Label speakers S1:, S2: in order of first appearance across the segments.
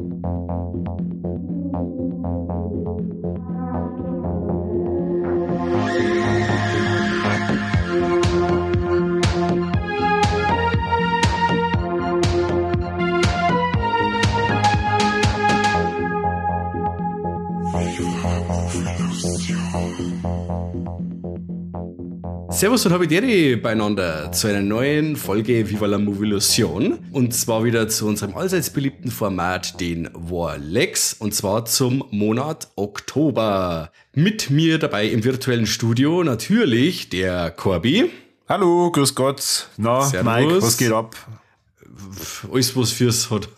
S1: Servus und Habidere beieinander zu einer neuen Folge Viva la Movilusion. Und zwar wieder zu unserem allseits beliebten Format, den Warlex. Und zwar zum Monat Oktober. Mit mir dabei im virtuellen Studio natürlich der Corby.
S2: Hallo, grüß Gott. Na,
S1: Servus.
S2: Mike, was geht ab?
S1: Alles, was fürs hat.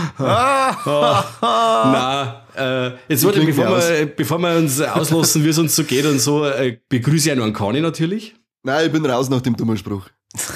S1: Jetzt warte, bevor wir uns auslassen, wie es uns so geht und so, begrüße ich auch noch einen Kani natürlich.
S3: Nein, ich bin raus nach dem dummen Spruch.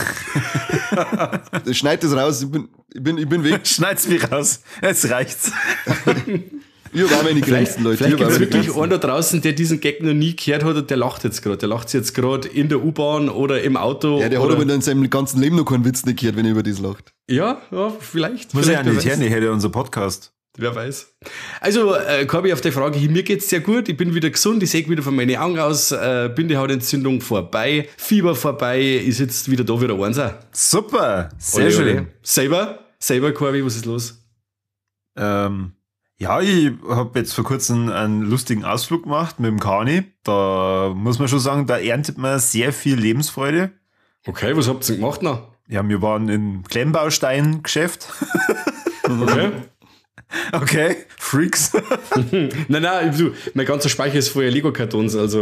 S3: Schneid das raus, ich bin weg.
S2: Schneid's mich raus, jetzt reicht's.
S3: Ich hab auch meine Grenzen, Leute.
S1: Vielleicht gibt es wirklich einen da draußen, der diesen Gag noch nie gehört hat und der lacht jetzt gerade. Der lacht jetzt gerade in der U-Bahn oder im Auto.
S3: Ja, der hat aber in seinem ganzen Leben noch keinen Witz nicht gehört, wenn er über das lacht.
S1: Ja, vielleicht.
S2: Muss ja nicht her, hätte unser Podcast.
S1: Wer weiß. Also, Corby, auf die Frage hier, mir geht's sehr gut, ich bin wieder gesund, ich sehe wieder von meinen Augen aus, Bindehautentzündung vorbei, Fieber vorbei, ich sitze wieder da, wieder einser.
S2: Super, sehr schön.
S1: Selber, Corby, was ist los?
S2: Ja, ich habe jetzt vor kurzem einen lustigen Ausflug gemacht mit dem Kani. Da muss man schon sagen, da erntet man sehr viel Lebensfreude.
S1: Okay, was habt ihr denn gemacht noch?
S2: Ja, wir waren im Klemmbaustein-Geschäft.
S1: Okay.
S2: Okay, Freaks.
S1: Nein, du, mein ganzer Speicher ist voller Lego-Kartons, also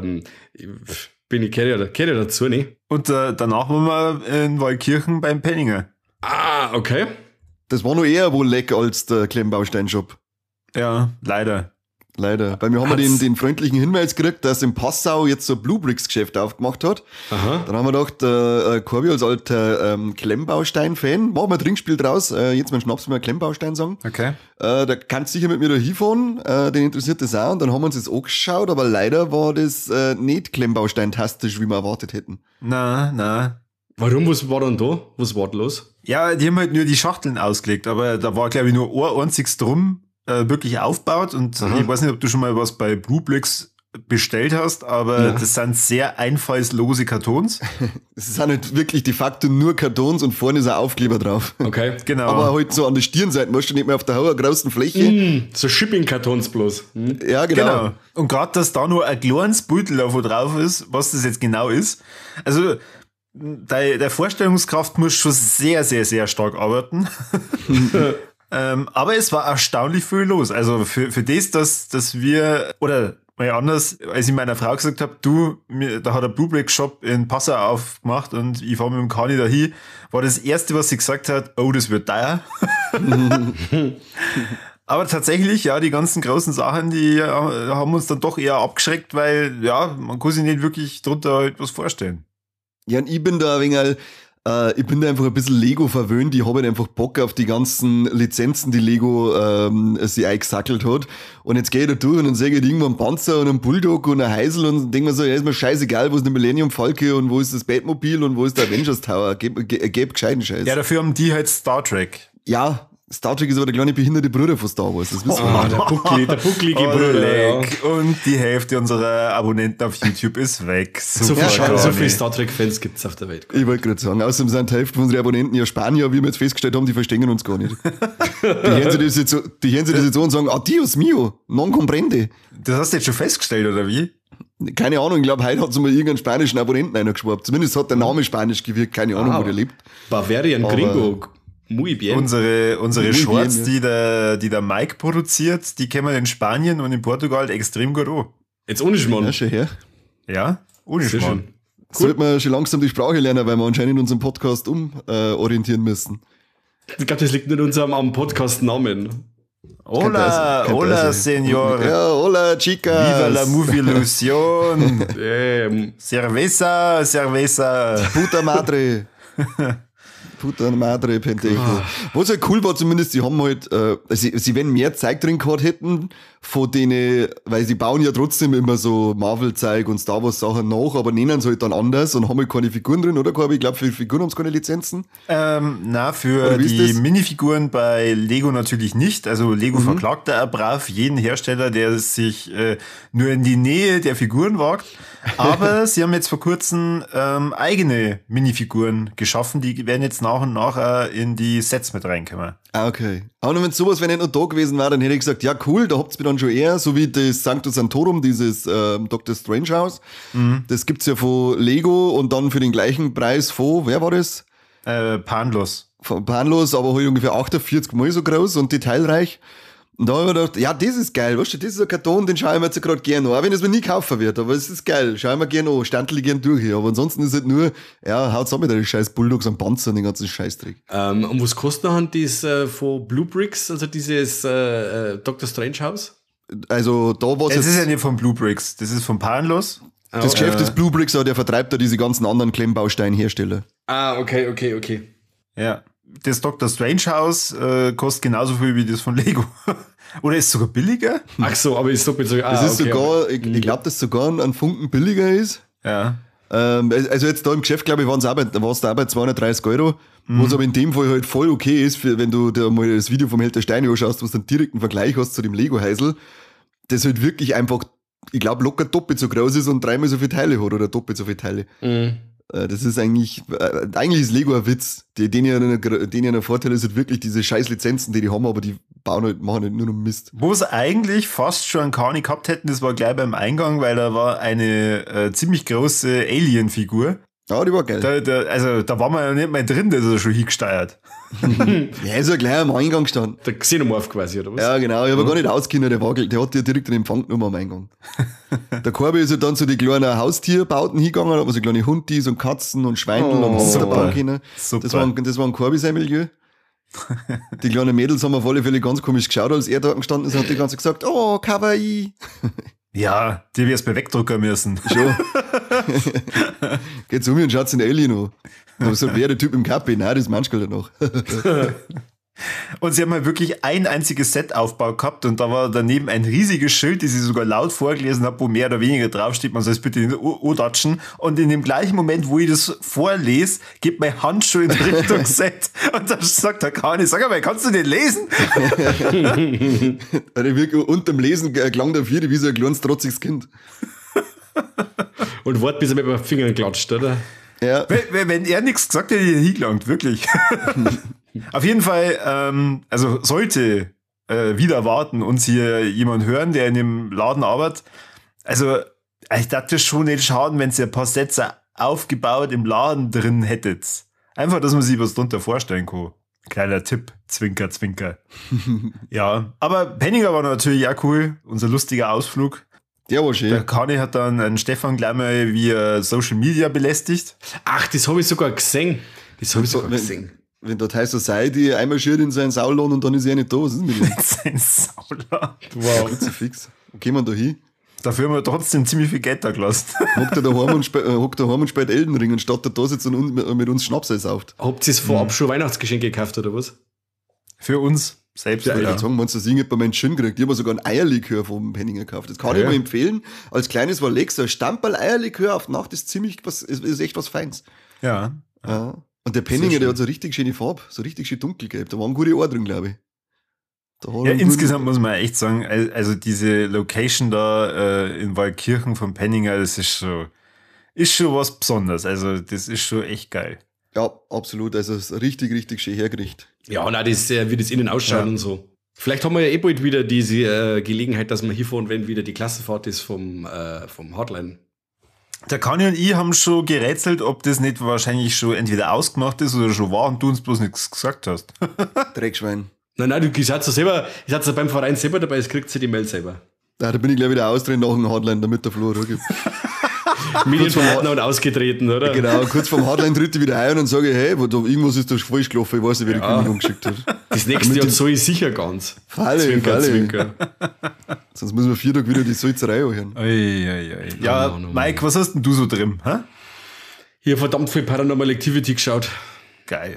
S1: kehre ja dazu, ne?
S2: Und danach waren wir in Waldkirchen beim Penninger.
S1: Ah, okay.
S3: Das war noch eher wohl leck als der Klemmbaustein-Shop.
S2: Ja, leider.
S3: Leider. Bei mir haben wir den freundlichen Hinweis gekriegt, dass in Passau jetzt so ein Blue Bricks Geschäft aufgemacht hat. Aha. Dann haben wir gedacht, Corby als alter Klemmbaustein-Fan, machen wir ein Trinkspiel draus, jetzt mal Schnaps mal Klemmbaustein sagen.
S2: Okay.
S3: Da kannst du sicher mit mir da hinfahren, den interessiert das auch. Und dann haben wir uns das angeschaut, aber leider war das nicht Klemmbaustein-tastisch, wie wir erwartet hätten.
S2: Na.
S1: Warum, was war dann da? Was war da los?
S2: Ja, die haben halt nur die Schachteln ausgelegt, aber da war, glaube ich, nur ein einziges drum wirklich aufgebaut und ich weiß nicht, ob du schon mal was bei Bluebricks bestellt hast, aber das sind sehr einfallslose Kartons.
S3: Es sind halt wirklich de facto nur Kartons und vorne ist ein Aufkleber drauf.
S1: Okay.
S2: Genau.
S3: Aber halt so an der Stirnseite, weißt du, nicht mehr auf der großen Fläche.
S1: So Shipping-Kartons bloß.
S3: Ja, genau.
S2: Und gerade, dass da nur ein kleines Beutel davon drauf ist, was das jetzt genau ist. Also, der Vorstellungskraft muss schon sehr, sehr, sehr stark arbeiten. Aber es war erstaunlich viel los. Also für das, dass wir, oder mal anders, als ich meiner Frau gesagt habe, da hat ein Blue Brick Shop in Passau aufgemacht und ich fahre mit dem Kani dahin, war das erste, was sie gesagt hat, oh, das wird teuer. Aber tatsächlich, ja, die ganzen großen Sachen, die haben uns dann doch eher abgeschreckt, weil, ja, man kann sich nicht wirklich drunter etwas vorstellen.
S3: Ja, und ich bin da ein wenig, ich bin da einfach ein bisschen Lego verwöhnt. Ich habe halt einfach Bock auf die ganzen Lizenzen, die Lego sich eingesackelt hat. Und jetzt gehe ich da durch und dann sehe ich irgendwo einen Panzer und einen Bulldog und einen Heisel und denke mir so, ja, ist mir scheißegal, wo ist der Millennium Falke und wo ist das Batmobil und wo ist der Avengers Tower. Geb gescheiten Scheiß.
S2: Ja, dafür haben die halt Star Trek.
S3: Ja, Star Trek ist aber der kleine behinderte Bruder von Star Wars. Das wissen wir.
S1: Der bucklige Bruder. Ja.
S2: Und die Hälfte unserer Abonnenten auf YouTube ist weg.
S1: So viele Star Trek-Fans gibt es auf der Welt.
S3: Ich wollte gerade sagen, außerdem sind die Hälfte unserer Abonnenten ja Spanier, wie wir jetzt festgestellt haben, die verstehen uns gar nicht. Die hören sich das jetzt so und sagen, adios mio, non comprende.
S2: Das hast du jetzt schon festgestellt, oder wie?
S3: Keine Ahnung, ich glaube, heute hat es mal irgendeinen spanischen Abonnenten eingeschwappt. Zumindest hat der Name spanisch gewirkt, keine Ahnung, wo der lebt.
S1: Bavarian Gringo. Muy bien.
S2: Unsere
S3: Muy
S2: Shorts,
S3: bien, ja.
S2: die der Mike produziert, die kennen wir in Spanien und in Portugal extrem gut an.
S1: Jetzt ohne Schmarrn.
S3: Ja, schon her.
S2: Ja, ohne
S1: Sehr
S2: Schmarrn.
S1: schön.
S3: Sollte man schon langsam die Sprache lernen, weil wir anscheinend unseren Podcast umorientieren müssen.
S1: Ich glaube, das liegt nicht am Podcast-Namen.
S2: Hola, Senor.
S3: Ja, hola, chicas.
S2: Viva la Movilusion. Cerveza.
S3: Puta madre. Puta madre Penteco. Was halt cool war zumindest, sie haben halt, sie wenn mehr Zeug drin gehabt hätten, von denen, weil sie bauen ja trotzdem immer so Marvel-Zeug und Star Wars-Sachen nach, aber nennen sie halt dann anders und haben halt keine Figuren drin, oder? Ich glaube, für Figuren haben sie keine Lizenzen.
S2: Für die Minifiguren bei Lego natürlich nicht. Also Lego verklagt da brav jeden Hersteller, der sich nur in die Nähe der Figuren wagt. Aber sie haben jetzt vor kurzem eigene Minifiguren geschaffen, die werden jetzt nach und nach in die Sets mit reinkommen.
S3: Ah, okay. Aber wenn sowas, wenn nicht noch da gewesen wäre, dann hätte ich gesagt, ja cool, da habt ihr mir dann schon eher, so wie das Sanctus Sanctorum, dieses Dr. Strange House. Das gibt's ja von Lego und dann für den gleichen Preis von, wer war das?
S2: Panlos.
S3: Von Panlos, aber halt ungefähr 48 Mal so groß und detailreich. Und da habe ich mir gedacht, ja, das ist geil, weißt du, das ist ein Karton, den schaue ich mir jetzt gerade gerne an, auch wenn es mir nie kaufen wird, aber es ist geil, schaue ich mir gerne an, standel gern durch hier, aber ansonsten ist halt nur, ja, haut's auch mit den scheiß Bulldogs am Panzer und den ganzen Scheißdreck.
S1: Und was kostet dann das von Blue Bricks, also dieses Dr. Strange House?
S3: Also da war es
S2: jetzt... Das ist ja nicht von Blue Bricks, das ist von Panlos.
S3: Das Geschäft ist Blue Bricks, aber der vertreibt da diese ganzen anderen Klemmbaustein-Hersteller.
S1: Ah, okay.
S2: Ja. Das Dr. Strange House kostet genauso viel wie das von Lego. Oder ist sogar billiger?
S1: Ach so, aber ist doppelt so.
S3: Das ist okay, sogar, ich glaube, dass sogar ein Funken billiger ist.
S2: Ja.
S3: Also jetzt da im Geschäft, glaube ich, war es da bei 230 €, was aber in dem Fall halt voll okay ist, wenn du dir mal das Video vom Held der Steine anschaust, wo du einen direkten Vergleich hast zu dem Lego-Heisel, das halt wirklich einfach, ich glaube, locker doppelt so groß ist und 3-mal so viele Teile hat oder doppelt so viele Teile. Das ist eigentlich ist Lego ein Witz. Den ja ein Vorteil ist halt wirklich diese scheiß Lizenzen, die haben, aber die machen halt nur noch Mist.
S2: Wo sie eigentlich fast schon einen Kani gehabt hätten, das war gleich beim Eingang, weil da war eine ziemlich große Alien-Figur.
S3: Ja, die war geil.
S2: Da war man ja nicht mal drin, das ist ja schon hingesteuert.
S3: Ja, ist ja gleich am Eingang gestanden.
S1: Der Xenomorph quasi, oder was?
S3: Ja, genau. Ich habe gar nicht ausgekannt, der hat ja direkt den Empfang genommen am Eingang. Der Corby ist ja dann zu den kleinen Haustierbauten hingegangen, da hat man so kleine Hundis und Katzen und Schweindel und Hamster bauen können. Das war ein Corby sein Milieu. Die kleinen Mädels haben auf alle Fälle ganz komisch geschaut, als er da gestanden ist, und hat die ganze Zeit gesagt, oh, Kawaii.
S2: Ja, die wär's bei wegdrucken müssen.
S3: Schon. Geht zu mir und schaut in Alien an. Und so, wer der Typ im Kappi? Nein, das ist manchmal noch.
S2: Und sie haben halt wirklich ein einziges Set-Aufbau gehabt und da war daneben ein riesiges Schild, das ich sogar laut vorgelesen habe, wo mehr oder weniger draufsteht, man soll es bitte O-Datschen. Und in dem gleichen Moment, wo ich das vorlese, geht mein Handschuh in Richtung Set. Und dann sagt der Kani, sag mal, kannst du den lesen?
S3: Unterm Lesen klang der Vierte wie so ein kleines, trotziges Kind.
S1: Und wart, bis er mit den Fingern klatscht, oder?
S3: Ja.
S2: Wenn er nichts gesagt hätte, hätte er hingelangt, wirklich. Auf jeden Fall, also sollte wieder erwarten uns hier jemand hören, der in dem Laden arbeitet. Also, ich dachte schon nicht schaden, wenn ihr ein paar Sätze aufgebaut im Laden drin hättet. Einfach, dass man sich was drunter vorstellen kann. Kleiner Tipp, Zwinker, Zwinker. Ja, aber Penninger war natürlich auch cool, unser lustiger Ausflug.
S3: Der war schön.
S2: Der Kani hat dann einen Stefan gleich mal via Social Media belästigt.
S1: Ach, das habe ich sogar gesehen.
S3: Wenn dort High Society einmarschiert in seinen Saulon und dann ist er nicht da, was ist mit ihm?
S2: Sein Saulon.
S3: Wow. Fix. Wo gehen wir da hin?
S2: Dafür haben wir trotzdem ziemlich viel Geld da gelassen.
S3: Hockt er daheim und spielt Elden Ring, anstatt er da sitzt und mit uns Schnaps sauft.
S1: Habt ihr es vorab schon Weihnachtsgeschenke gekauft, oder was?
S2: Für uns selbst.
S3: Ja, ich würde sagen, wenn du das irgendjemand bei meinem Schön gekriegt, ich habe sogar ein Eierlikör vom Penninger gekauft. Das kann ich mir empfehlen. Als kleines war Lex, ein Stamperl Eierlikör auf Nacht ist ist echt was Feins.
S2: Ja.
S3: Und der Penninger, der hat so richtig schöne Farbe, so richtig schön dunkelgelb. Da waren gute Ohren drin, glaube ich.
S2: Ja, insgesamt muss man echt sagen, also diese Location da in Waldkirchen von Penninger, das ist schon was Besonderes. Also das ist schon echt geil.
S3: Ja, absolut. Also es ist richtig, richtig schön hergerichtet.
S1: Ja, nein, das, wie das innen ausschaut und so. Vielleicht haben wir ja bald wieder diese Gelegenheit, dass wir hier fahren, wenn wieder die Klassenfahrt ist vom Hardline.
S2: Der Kani und ich haben schon gerätselt, ob das nicht wahrscheinlich schon entweder ausgemacht ist oder schon war und du uns bloß nichts gesagt hast.
S3: Dreckschwein.
S1: Nein, du seid ja beim Verein selber dabei, es kriegt sie die Mail selber.
S3: Ja, da bin ich gleich wieder austreten nach dem Hardline, damit der Flo rückgibt.
S1: Medienpartner und ausgetreten, oder?
S3: Genau, kurz vorm Hardline tritt ich wieder ein und dann sage ich, hey, irgendwas ist da falsch gelaufen, ich weiß nicht, wer die Kündigung geschickt hat.
S1: Das nächste Jahr soll ich sicher ganz.
S3: Zwinker. Sonst müssen wir 4 Tage wieder die Salzerei anhören.
S2: Ja, Mike, was hast denn du so drin? Hä?
S1: Hier verdammt viel Paranormal Activity geschaut.
S2: Geil.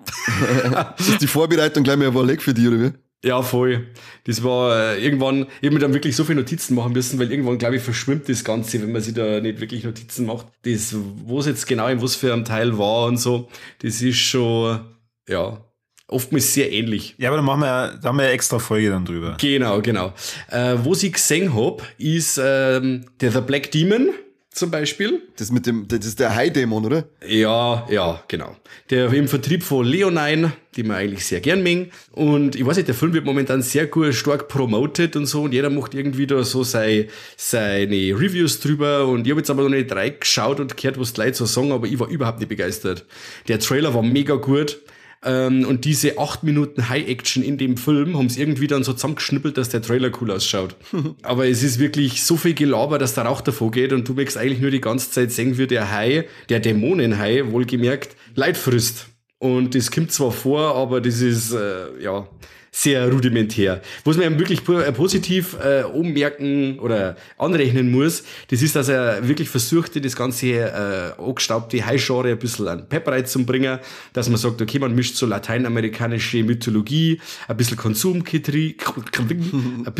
S3: Ist die Vorbereitung gleich mal weg für dich, oder wie?
S1: Ja, voll. Das war irgendwann, ich hab mir dann wirklich so viele Notizen machen müssen, weil irgendwann, glaube ich, verschwimmt das Ganze, wenn man sich da nicht wirklich Notizen macht. Das, wo es jetzt genau in was für einem Teil war und so, das ist schon, ja, oftmals sehr ähnlich.
S2: Ja, aber da haben wir eine extra Folge dann drüber.
S1: Genau. Wo ich gesehen hab, ist der The Black Demon zum Beispiel.
S3: Das ist der High-Dämon, oder?
S1: Ja, genau. Der im Vertrieb von Leonine, die man eigentlich sehr gern mengen. Und ich weiß nicht, der Film wird momentan sehr gut, stark promoted und so. Und jeder macht irgendwie da so seine Reviews drüber. Und ich habe jetzt aber noch nicht reingeschaut und gehört, was die Leute so sagen, aber ich war überhaupt nicht begeistert. Der Trailer war mega gut. Und diese 8 Minuten High-Action in dem Film haben sie irgendwie dann so zusammengeschnippelt, dass der Trailer cool ausschaut. Aber es ist wirklich so viel Gelaber, dass der Rauch davor geht und du merkst eigentlich nur die ganze Zeit sehen, wie der Hai, der Dämonenhai, wohlgemerkt, Leid frisst. Und das kommt zwar vor, aber das ist, sehr rudimentär. Was man wirklich positiv ummerken oder anrechnen muss, das ist, dass er wirklich versuchte, das ganze angestaubte Hai-Genre ein bisschen an Pep reinzubringen, dass man sagt, okay, man mischt so lateinamerikanische Mythologie, ein bisschen Konsumkritik, ein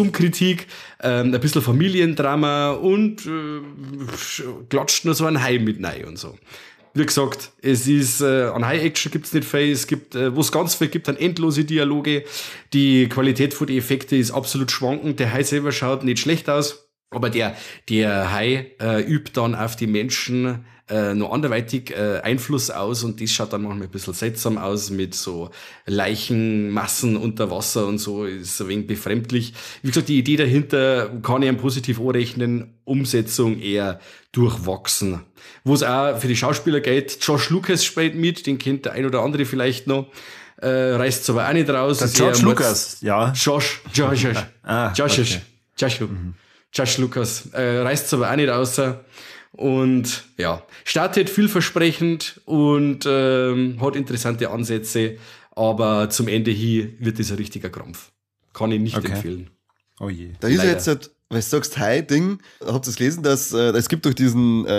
S1: bisschen Familiendrama und klatscht noch so ein Hai mit rein und so. Wie gesagt, es ist, an High-Action gibt's nicht viel, es gibt, wo es ganz viel gibt, dann endlose Dialoge. Die Qualität von den Effekten ist absolut schwankend. Der Hai selber schaut nicht schlecht aus, aber der Hai übt dann auf die Menschen noch anderweitig Einfluss aus und das schaut dann manchmal ein bisschen seltsam aus mit so Leichenmassen unter Wasser und so, ist ein wenig befremdlich. Wie gesagt, die Idee dahinter kann ich einem positiv anrechnen, Umsetzung eher durchwachsen. Wo es auch für die Schauspieler geht, Josh Lucas spielt mit, den kennt der ein oder andere vielleicht noch, reißt es aber auch nicht raus.
S2: Der Josh Lucas, ja.
S1: Josh Lucas, reißt es aber auch nicht raus. Und ja, startet vielversprechend und hat interessante Ansätze, aber zum Ende hin wird das ein richtiger Krampf. Kann ich nicht empfehlen.
S2: Oh je.
S3: Da ist ja jetzt, weil du sagst Hai-Ding, habt ihr es gelesen, dass es gibt doch diesen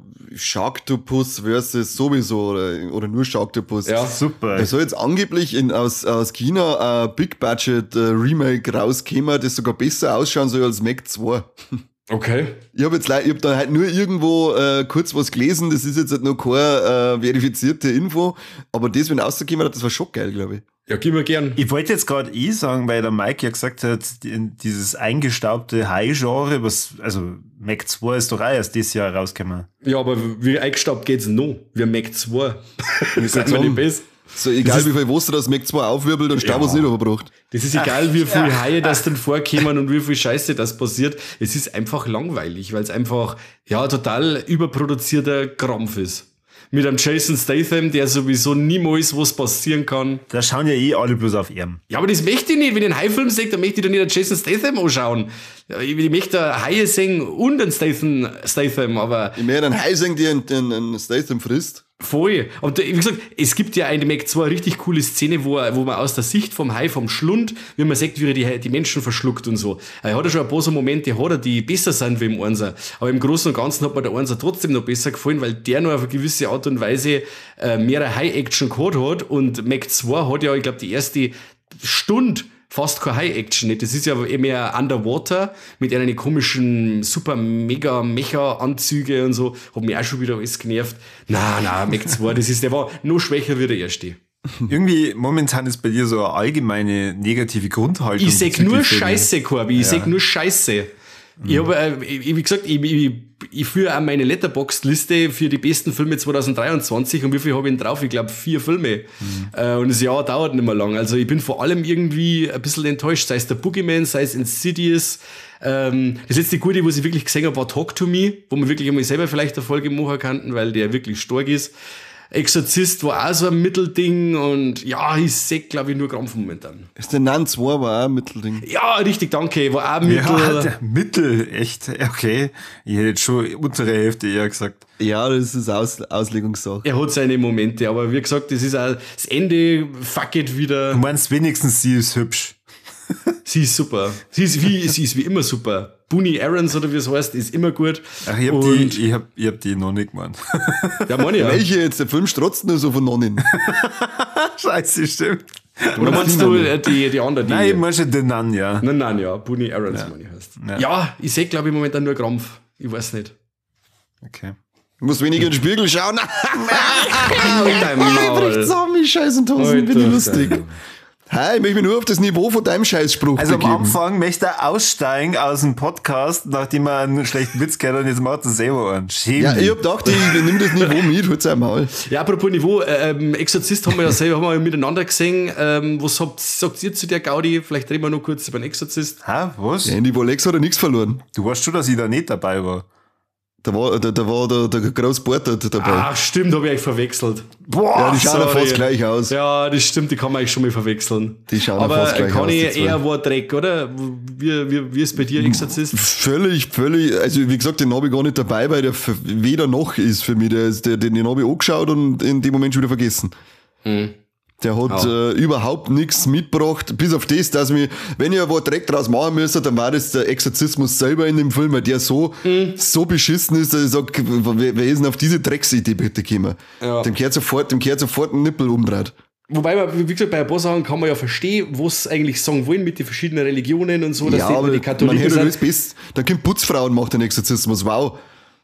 S3: Sharktopus versus sowieso oder nur Sharktopus.
S2: Ja, super.
S3: Da soll jetzt angeblich aus China ein Big-Budget-Remake rauskommen, das sogar besser ausschauen soll als Meg 2.
S1: Okay.
S3: Ich hab da halt nur irgendwo kurz was gelesen, das ist jetzt halt noch keine verifizierte Info, aber das, wenn rausgekommen hat, das war schon geil, glaube ich.
S1: Ja, gib mir gern.
S2: Ich wollte jetzt gerade sagen, weil der Mike ja gesagt hat, dieses eingestaubte Hai-Genre, also Meg 2 ist doch auch erst dieses Jahr rausgekommen.
S1: Ja, aber wie eingestaubt geht's noch? Wie Meg 2. Das ist nicht besser.
S3: So, egal wie viel Wasser das Meg 2 aufwirbelt und Stau was nicht überbracht.
S1: Das ist egal, wie viel Haie das dann vorkommen und wie viel Scheiße das passiert. Es ist einfach langweilig, weil es einfach, total überproduzierter Krampf ist. Mit einem Jason Statham, der sowieso niemals was passieren kann.
S2: Da schauen ja alle bloß auf ihn.
S1: Ja, aber das möchte ich nicht. Wenn ich einen Hai-Film sehe, dann möchte ich doch nicht einen Jason Statham anschauen. Ich möchte Haie sehen und einen Statham, aber...
S3: Ich möchte einen Hai sehen, der einen Statham frisst.
S1: Voll. Und wie gesagt, es gibt ja eine Meg 2 richtig coole Szene, wo man aus der Sicht vom Hai, vom Schlund, wie man sieht, wie er die Menschen verschluckt und so. Er hat ja schon ein paar so Momente, die besser sind wie im Einser. Aber im Großen und Ganzen hat mir der Einser trotzdem noch besser gefallen, weil der noch auf eine gewisse Art und Weise mehr High-Action gehabt hat. Und Meg 2 hat ja, ich glaube, die erste Stunde fast keine High-Action. Das ist ja eher mehr Underwater mit einer komischen, super, mega, Mecha-Anzüge und so. Hat mich auch schon wieder alles genervt. Na, Meg 2, der war noch schwächer wie der erste.
S2: Irgendwie momentan ist bei dir so eine allgemeine negative Grundhaltung.
S1: Ich sag nur Scheiße, Corby. Ich sag nur Scheiße. Ich habe, wie gesagt, ich führe auch meine Letterboxd-Liste für die besten Filme 2023 und wie viel habe ich denn drauf? Ich glaube 4 Filme. Und das Jahr dauert nicht mehr lang. Also ich bin vor allem irgendwie ein bisschen enttäuscht, sei es der Boogeyman, sei es Insidious. Das letzte Gute, was ich wirklich gesehen habe, war Talk to Me, wo wir wirklich einmal selber vielleicht eine Folge machen könnten, weil der wirklich stark ist. Exorzist war auch so ein Mittelding und ja, ich sehe, glaube ich, nur Krampf momentan.
S3: Ist der Nun 2 war auch ein Mittelding?
S1: Ja, richtig, danke. War auch Mittel.
S2: Ja, Mittel, echt, okay. Ich hätte jetzt schon untere Hälfte eher gesagt.
S3: Ja, das ist Auslegungssache.
S1: Er hat seine Momente, aber wie gesagt, das ist auch das Ende, fuck it wieder.
S2: Du meinst wenigstens, sie ist hübsch.
S1: Sie ist super. Sie ist wie immer super. Booney Aarons oder wie es heißt, ist immer gut.
S2: Ach, ich hab die noch nicht gemacht.
S1: Ja, meine ja.
S3: Welche jetzt? Der Film strotzt nur so von Nonnen.
S2: Scheiße, stimmt.
S1: Oder meinst du die andere?
S2: Nein, ich meine schon den Nan, ja.
S1: Nein, ja. Booney Aarons, meine ich heißt. Ja, ich sehe, glaube ich, momentan nur Krampf. Ich weiß nicht.
S2: Okay.
S3: Du musst weniger in den Spiegel schauen.
S1: Dein Maul.
S3: Zusammen, ich Scheißentosen, bin ich lustig. Hey, ich möchte mich nur auf das Niveau von deinem Scheißspruch
S2: Also
S3: begeben.
S2: am Anfang möchte er aussteigen aus dem Podcast, nachdem er einen schlechten Witz gehört hat und jetzt macht er selber einen.
S3: Ja, ich hab gedacht, ich nehme das Niveau mit, hol's einmal.
S1: Ja, apropos Niveau, Exorzist haben wir ja selber haben wir miteinander gesehen. Was sagt ihr zu der Gaudi? Vielleicht reden wir noch kurz über den Exorzist.
S2: Hä, was?
S3: Ja, in die Wolex hat er nichts verloren.
S2: Du weißt schon, dass ich da nicht dabei war.
S3: Da war der große Porter dabei.
S1: Ach, stimmt, habe ich euch verwechselt.
S2: Boah,
S3: ja, die schauen ja
S1: sorry.
S3: fast gleich aus.
S1: Ja, das stimmt, die kann man eigentlich schon mal verwechseln.
S3: Die schauen
S1: aber
S3: fast gleich
S1: kann
S3: aus,
S1: ich
S3: die zwei.
S1: eher war Dreck, oder? Wie ist bei dir Exorzist?
S3: Völlig, also wie gesagt, den habe ich gar nicht dabei, weil der weder noch ist für mich. Den habe ich angeschaut und in dem Moment schon wieder vergessen. Der hat überhaupt nichts mitgebracht, bis auf das, dass mir, wenn ich aber Dreck draus machen müsste, dann war das der Exorzismus selber in dem Film, weil der so beschissen ist, dass ich sage, wer ist denn auf diese Drecksidee bitte gekommen? Ja. Dem kehrt sofort ein Nippel umdreht.
S1: Wobei, man, wie gesagt, bei ein paar Sachen kann man ja verstehen, was eigentlich sagen wollen mit den verschiedenen Religionen und so, dass
S3: ja, aber
S1: die Katholiken
S3: man
S1: sind.
S3: das Best. Da kommt Putzfrau und macht den Exorzismus, wow.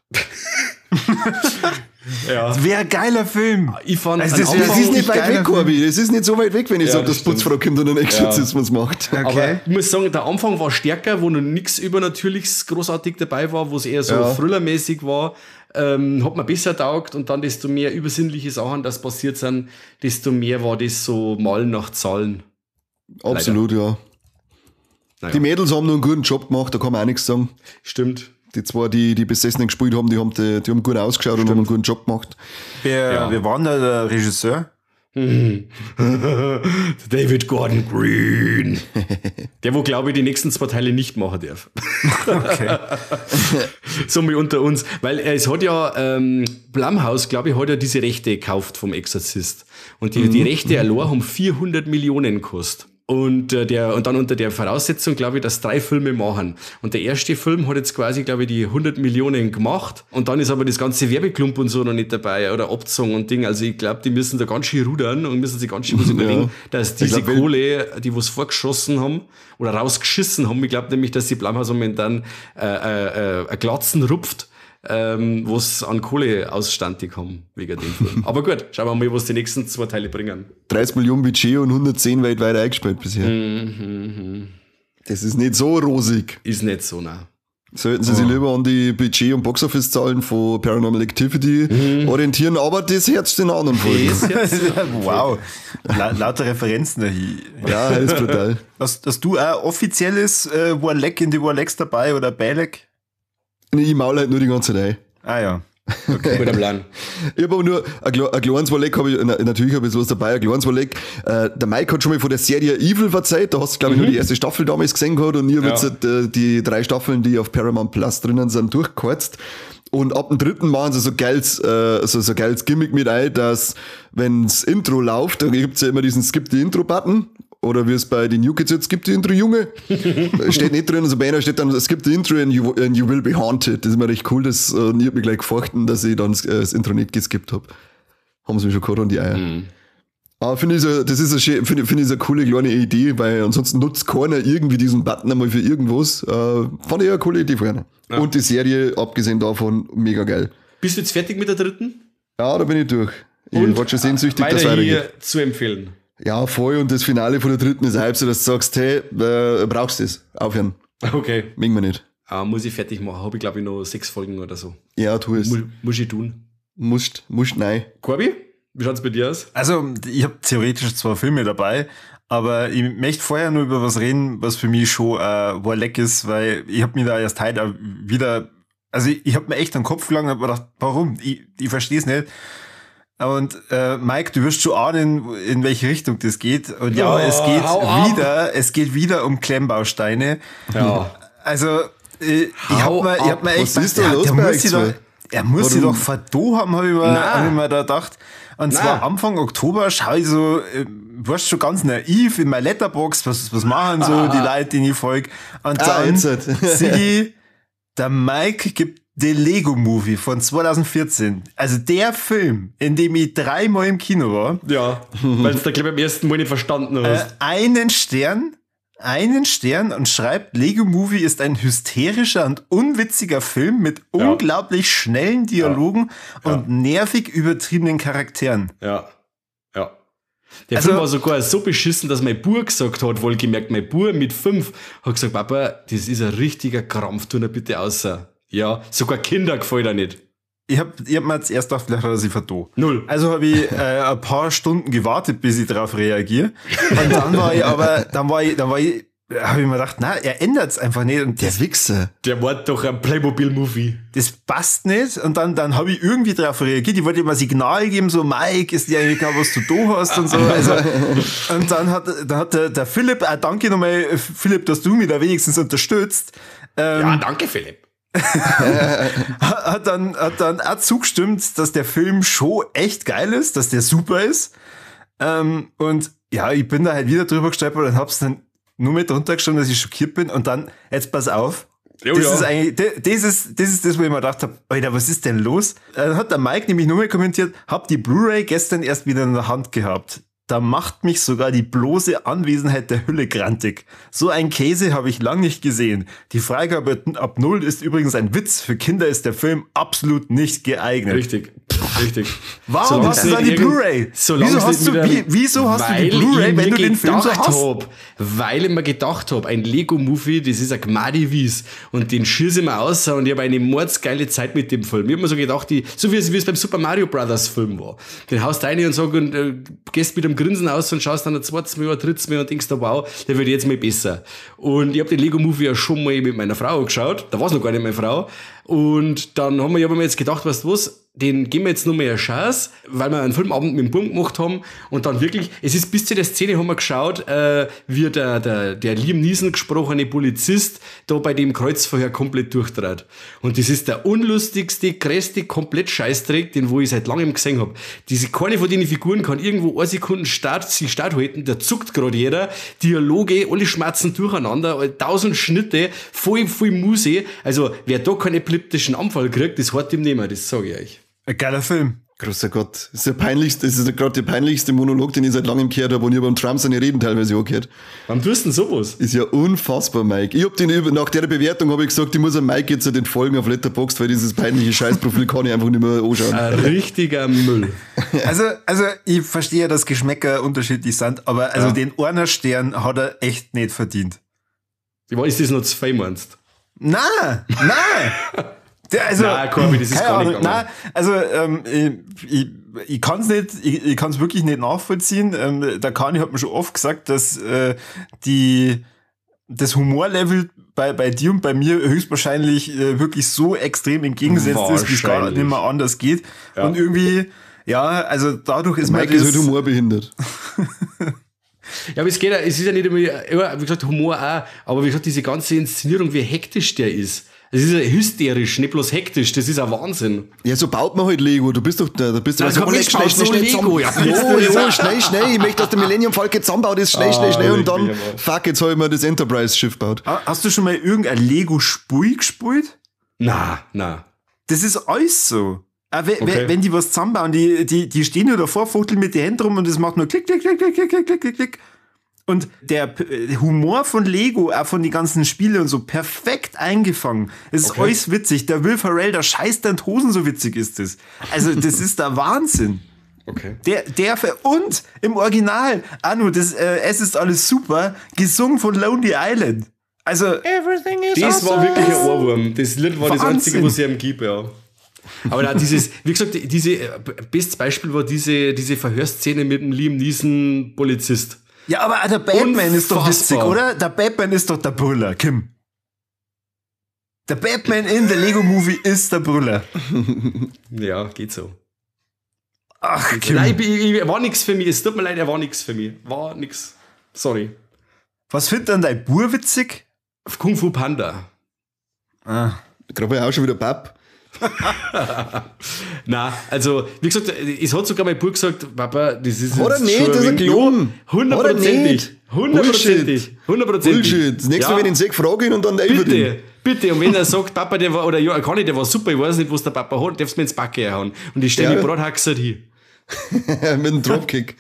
S1: Ja.
S2: Das wäre ein geiler Film.
S1: Ich fand,
S2: Also
S3: Das ist nicht weit weg, Corby. Das ist nicht so weit weg, wenn ich sage,
S1: das
S3: dass Putzfrau kommt und einen Exorzismus macht.
S2: Okay.
S1: Aber ich muss sagen, der Anfang war stärker, wo noch nichts Übernatürliches großartig dabei war, wo es eher so thrillermäßig war. Hat mir besser taugt und dann desto mehr übersinnliche Sachen, das passiert sind, desto mehr war das so Malen nach Zahlen.
S3: Absolut, ja.
S1: Naja.
S3: Die Mädels haben nur einen guten Job gemacht, da kann man auch nichts sagen.
S1: Stimmt.
S3: Die zwei, die Besessenen gespielt haben, die haben gut ausgeschaut und haben einen guten Job gemacht.
S2: Wer war denn da der Regisseur?
S1: David Gordon Green. Der, wo glaube ich die nächsten 2 Teile nicht machen darf.
S2: Okay.
S1: So mal unter uns. Weil es hat ja, Blumhouse, glaube ich, hat ja diese Rechte gekauft vom Exorzist. Und die Rechte allein haben 400 Millionen gekostet. Und dann unter der Voraussetzung, glaube ich, dass 3 Filme machen. Und der erste Film hat jetzt quasi, glaube ich, die 100 Millionen gemacht. Und dann ist aber das ganze Werbeklump und so noch nicht dabei oder Abzong und Ding. Also ich glaube, die müssen da ganz schön rudern und müssen sich ganz schön was überlegen, dass diese Kohle, die was vorgeschossen haben oder rausgeschissen haben, ich glaube nämlich, dass die Blumhouse momentan ein Glatzen rupft, was an Kohle ausstandig haben, wegen dem Film. Aber gut, schauen wir mal, was die nächsten 2 Teile bringen.
S3: 30 Millionen Budget und 110 weltweit eingespielt bisher. Das ist nicht so rosig.
S1: Ist nicht so, nein.
S3: Sollten sie sich lieber an die Budget- und Boxoffice-Zahlen von Paranormal Activity orientieren, aber das Herz den anderen Folgen.
S2: Wow. Lauter Referenzen dahin.
S3: Ja, das ist brutal.
S2: Hast du ein offizielles Warleck in die Warlecks dabei oder Balek?
S3: Ich maul halt nur die ganze Zeit ein.
S2: Ah ja.
S1: Okay. Mit dem Plan.
S3: Ich habe aber nur ein kleines Warleck, natürlich habe ich sowas dabei, ein kleines Warleck. Der Mike hat schon mal von der Serie Evil verzeiht, da hast du, glaube ich, nur die erste Staffel damals gesehen gehabt und ich habe jetzt die 3 Staffeln, die auf Paramount Plus drinnen sind, durchgeheizt. Und ab dem 3. machen sie so geiles Gimmick mit ein, dass, wenn's Intro läuft, dann gibt's ja immer diesen Skip the Intro-Button. Oder wie es bei den New Kids jetzt gibt, die Intro Junge. Steht nicht drin, so Banner steht dann, es gibt die Intro and you will be haunted. Das ist mir recht cool, ich hab mich gleich gefurchten, dass ich dann das Intro nicht geskippt hab. Haben sie mich schon gehabt an die Eier. Aber finde ich eine coole kleine Idee, weil ansonsten nutzt keiner irgendwie diesen Button einmal für irgendwas. Fand ich eine coole Idee vorne. Ja. Und die Serie, abgesehen davon, mega geil.
S1: Bist du jetzt fertig mit der 3.?
S3: Ja, da bin ich durch. Ich warte schon sehnsüchtig, dass
S1: weiter
S3: weitergeht.
S1: hier zu empfehlen.
S3: Ja, voll. Und das Finale von der 3. ist halb so, dass du sagst, hey, brauchst du das? Aufhören.
S1: Okay.
S3: Mögen wir nicht.
S1: Muss ich fertig machen. Habe ich, glaube ich, noch 6 Folgen oder so.
S3: Ja, tu es.
S1: Muss ich tun.
S3: Musst, nein.
S1: Corby, wie schaut's bei dir aus?
S2: Also, ich habe theoretisch 2 Filme dabei, aber ich möchte vorher nur über was reden, was für mich schon Warleck ist, weil ich habe mir da erst heute wieder, also ich habe mir echt an den Kopf gelangt und habe gedacht, warum? Ich verstehe es nicht. Und Mike, du wirst schon ahnen, in welche Richtung das geht. Und ja, es geht wieder um Klemmbausteine. Ja. Also ich hab mir echt,
S3: was ist da los bei
S2: er muss sie doch verdo haben, habe ich mir da gedacht. Und zwar Anfang Oktober schaue ich so, warst schon ganz naiv in meiner Letterbox, was machen so die Leute, die ich folge. Und dann Der Mike gibt The Lego Movie von 2014. Also der Film, in dem ich 3-mal im Kino war.
S1: Ja, weil du da gleich beim ersten Mal nicht verstanden hast.
S2: Einen Stern und schreibt, Lego Movie ist ein hysterischer und unwitziger Film mit unglaublich schnellen Dialogen und nervig übertriebenen Charakteren.
S1: Ja. Der Film war sogar so beschissen, dass mein Bub gesagt hat, wohlgemerkt, mein Bub mit 5 hat gesagt, Papa, das ist ein richtiger Krampf, tu ihn bitte außer. Ja, sogar Kinder gefällt er nicht.
S2: Ich hab mir jetzt erst gedacht, vielleicht hat er sich vertan.
S1: Null.
S2: Also habe ich ein paar Stunden gewartet, bis ich darauf reagiere. Und dann habe ich mir gedacht, na, er ändert es einfach nicht. Und
S3: Der Wichser.
S1: Der war doch ein Playmobil-Movie.
S2: das passt nicht. Und dann habe ich irgendwie darauf reagiert. Ich wollte ihm ein Signal geben, so, Mike, ist dir eigentlich klar, was du da hast und so. Also, und dann hat der Philipp, danke nochmal, Philipp, dass du mich da wenigstens unterstützt.
S1: Ja, danke, Philipp.
S2: Hat dann auch zugestimmt, dass der Film schon echt geil ist, dass der super ist. Und ja, ich bin da halt wieder drüber gestolpert und hab's dann nur mit drunter geschrieben, dass ich schockiert bin. Und dann, jetzt pass auf. Ist eigentlich, das ist das, wo ich mir gedacht habe, Alter, was ist denn los? Dann hat der Mike nämlich nur mal kommentiert, hab die Blu-ray gestern erst wieder in der Hand gehabt. Da macht mich sogar die bloße Anwesenheit der Hülle grantig. So ein Käse habe ich lang nicht gesehen. Die Freigabe ab 0 ist übrigens ein Witz. Für Kinder ist der Film absolut nicht geeignet.
S1: Richtig.
S2: Warum hast du dann die Blu-ray? Wieso hast du die Blu-ray, wenn du den Film so hast?
S1: Weil ich mir gedacht habe, ein Lego-Movie, das ist ein Gmadi-Wies und den schieße ich mir aus und ich habe eine mordsgeile Zeit mit dem Film. Ich habe mir so gedacht, so wie es beim Super Mario Brothers Film war. Den haust du rein und sagst gehst mit einem Grinsen aus und schaust dann ein zweites Mal oder drittes Mal und denkst, wow, der wird jetzt mal besser. Und ich habe den Lego-Movie ja schon mal mit meiner Frau geschaut, da war es noch gar nicht meine Frau. Und dann haben wir mir jetzt gedacht, weißt du was, den geben wir jetzt noch mal eine Chance, weil wir einen Filmabend mit dem Bund gemacht haben und dann wirklich, es ist bis zu der Szene, haben wir geschaut, wie der Liam Neeson gesprochene Polizist da bei dem Kreuzverhör komplett durchtrat. Und das ist der unlustigste, größte, komplett Scheißdreck, den wo ich seit langem gesehen habe. Keine von den Figuren kann irgendwo 1 Sekunden sich Start halten, der zuckt gerade jeder, Dialoge, alle schmerzen durcheinander, 1000 Schnitte, voll Muse. Also, wer da keinen epileptischen Anfall kriegt, das hat ihm nicht mehr, das sage ich euch.
S2: Ein geiler Film.
S3: Großer Gott. Das ist gerade der peinlichste Monolog, den ich seit langem gehört habe und ich habe beim Trump seine Reden teilweise auch gehört.
S1: Warum tust du denn sowas?
S3: Ist ja unfassbar, Mike. Nach der Bewertung habe ich gesagt, ich muss an Mike jetzt entfolgen auf Letterboxd, weil dieses peinliche Scheißprofil kann ich einfach nicht mehr anschauen.
S1: Ein richtiger Müll.
S2: Also ich verstehe, dass Geschmäcker unterschiedlich sind, aber den einer Stern hat er echt nicht verdient.
S1: Ist das noch zu viel, meinst du?
S2: Nein!
S1: Nein, Corby, das ist gar nicht gegangen.
S2: Ich kann es wirklich nicht nachvollziehen. Der Kani hat mir schon oft gesagt, dass das Humorlevel bei dir und bei mir höchstwahrscheinlich wirklich so extrem entgegengesetzt ist, wie es gar nicht mehr anders geht. Ja. Und irgendwie, also dadurch ist
S3: Mike ist halt humorbehindert.
S1: Ja, aber es ist ja nicht immer, wie gesagt, Humor auch, aber wie gesagt, diese ganze Inszenierung, wie hektisch der ist. Das ist ja hysterisch, nicht bloß hektisch, das ist ein Wahnsinn.
S3: Ja, so baut man halt Lego. Du bist doch da, bist
S1: du schnell, Lego. Ja,
S3: schnell. Ich möchte, dass der Millennium Falcon zusammenbaut ist, schnell. Und dann, fuck, jetzt habe ich mir das Enterprise-Schiff gebaut.
S2: Hast du schon mal irgendein Lego-Spui gespielt?
S1: Na.
S2: Das ist alles so. Wenn die was zusammenbauen, die stehen nur davor, fuchteln mit den Händen rum und das macht nur klick, klick, klick, klick, klick, klick, klick, klick. Und der Humor von Lego, auch von den ganzen Spielen und so, perfekt eingefangen. Es ist alles witzig. Der Will Ferrell, der scheißt in die Hosen, so witzig ist das. Also, das ist der Wahnsinn.
S1: Okay.
S2: Und im Original, es ist alles super, gesungen von Lonely Island. Also,
S1: das war wirklich ein Ohrwurm. Das Lied war Wahnsinn. Das einzige, was ich ihm gebe, ja. Aber da wie gesagt, bestes Beispiel war diese Verhörszene mit dem Liam Neeson Polizist.
S2: Ja, aber der Batman ist doch witzig, oder? Der Batman ist doch der Brüller, Kim. Der Batman in der Lego-Movie ist der Brüller.
S1: Ja, geht so.
S2: Ach, Kim.
S1: Nein, war nix für mich. Es tut mir leid, er war nix für mich. War nix. Sorry.
S2: Was findet dann dein Bur witzig?
S1: Kung Fu Panda.
S3: Gerade war ja auch schon wieder Papp.
S1: Na, also, wie gesagt, es hat sogar mein Bruder gesagt, Papa, das ist
S3: Oder
S1: jetzt
S3: nicht,
S1: schon
S3: das ist ein Klon.
S1: Hundertprozentig. Hundertprozentig.
S3: Bullshit. Das nächste Mal, wenn ich ihn sehe, frage ihn und dann über den.
S1: Bitte. Und wenn er sagt, Papa, der war, oder ja, kann ich, der war super, ich weiß nicht, was der Papa hat, darfst du mir ins Backe hauen. Und ich stelle
S3: Ja.
S1: die Brathaxer hier.
S3: Mit einem Dropkick.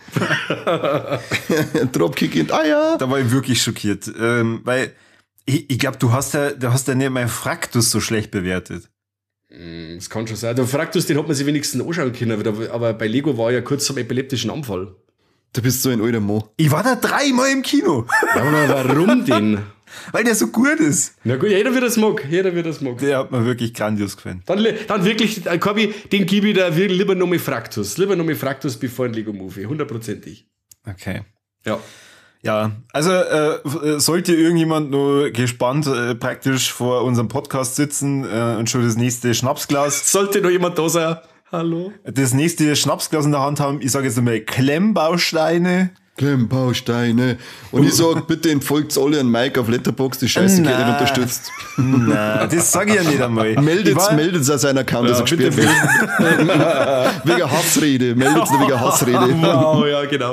S3: Dropkick in Eier.
S2: Da war ich wirklich schockiert. Weil ich glaube, du hast ja nicht mein Fraktus so schlecht bewertet.
S1: Das kann schon sein. Der Fraktus, den hat man sich wenigstens anschauen können, aber bei Lego war ja kurz zum epileptischen Anfall.
S3: Du bist so ein alter Mo.
S2: Ich war da 3-mal im Kino.
S1: Ja, aber warum denn?
S2: Weil der so gut ist.
S1: Na gut, jeder wird das mag.
S2: Der hat mir wirklich grandios gefallen.
S1: Dann wirklich, Corby, den gebe ich da lieber noch mal Fraktus. Lieber noch mal Fraktus bevor ein Lego-Movie. 100%.
S2: Okay.
S1: Ja.
S2: Ja, also sollte irgendjemand nur gespannt praktisch vor unserem Podcast sitzen und schon das nächste Schnapsglas,
S1: Sollte noch jemand da sein? Hallo?
S2: das nächste Schnapsglas in der Hand haben, ich sage jetzt einmal Klemmbausteine.
S3: Klemmbausteine. Und ich sag, bitte entfolgt alle an Mike auf Letterboxd, die Scheiße geht nicht unterstützt.
S2: Na, das sage ich ja nicht einmal.
S3: Meldet's aus seinem Account, dass er
S1: bitte
S3: gesperrt wird. Wegen Hassrede. Meldet's nur wegen Hassrede.
S1: Wow, ja, genau.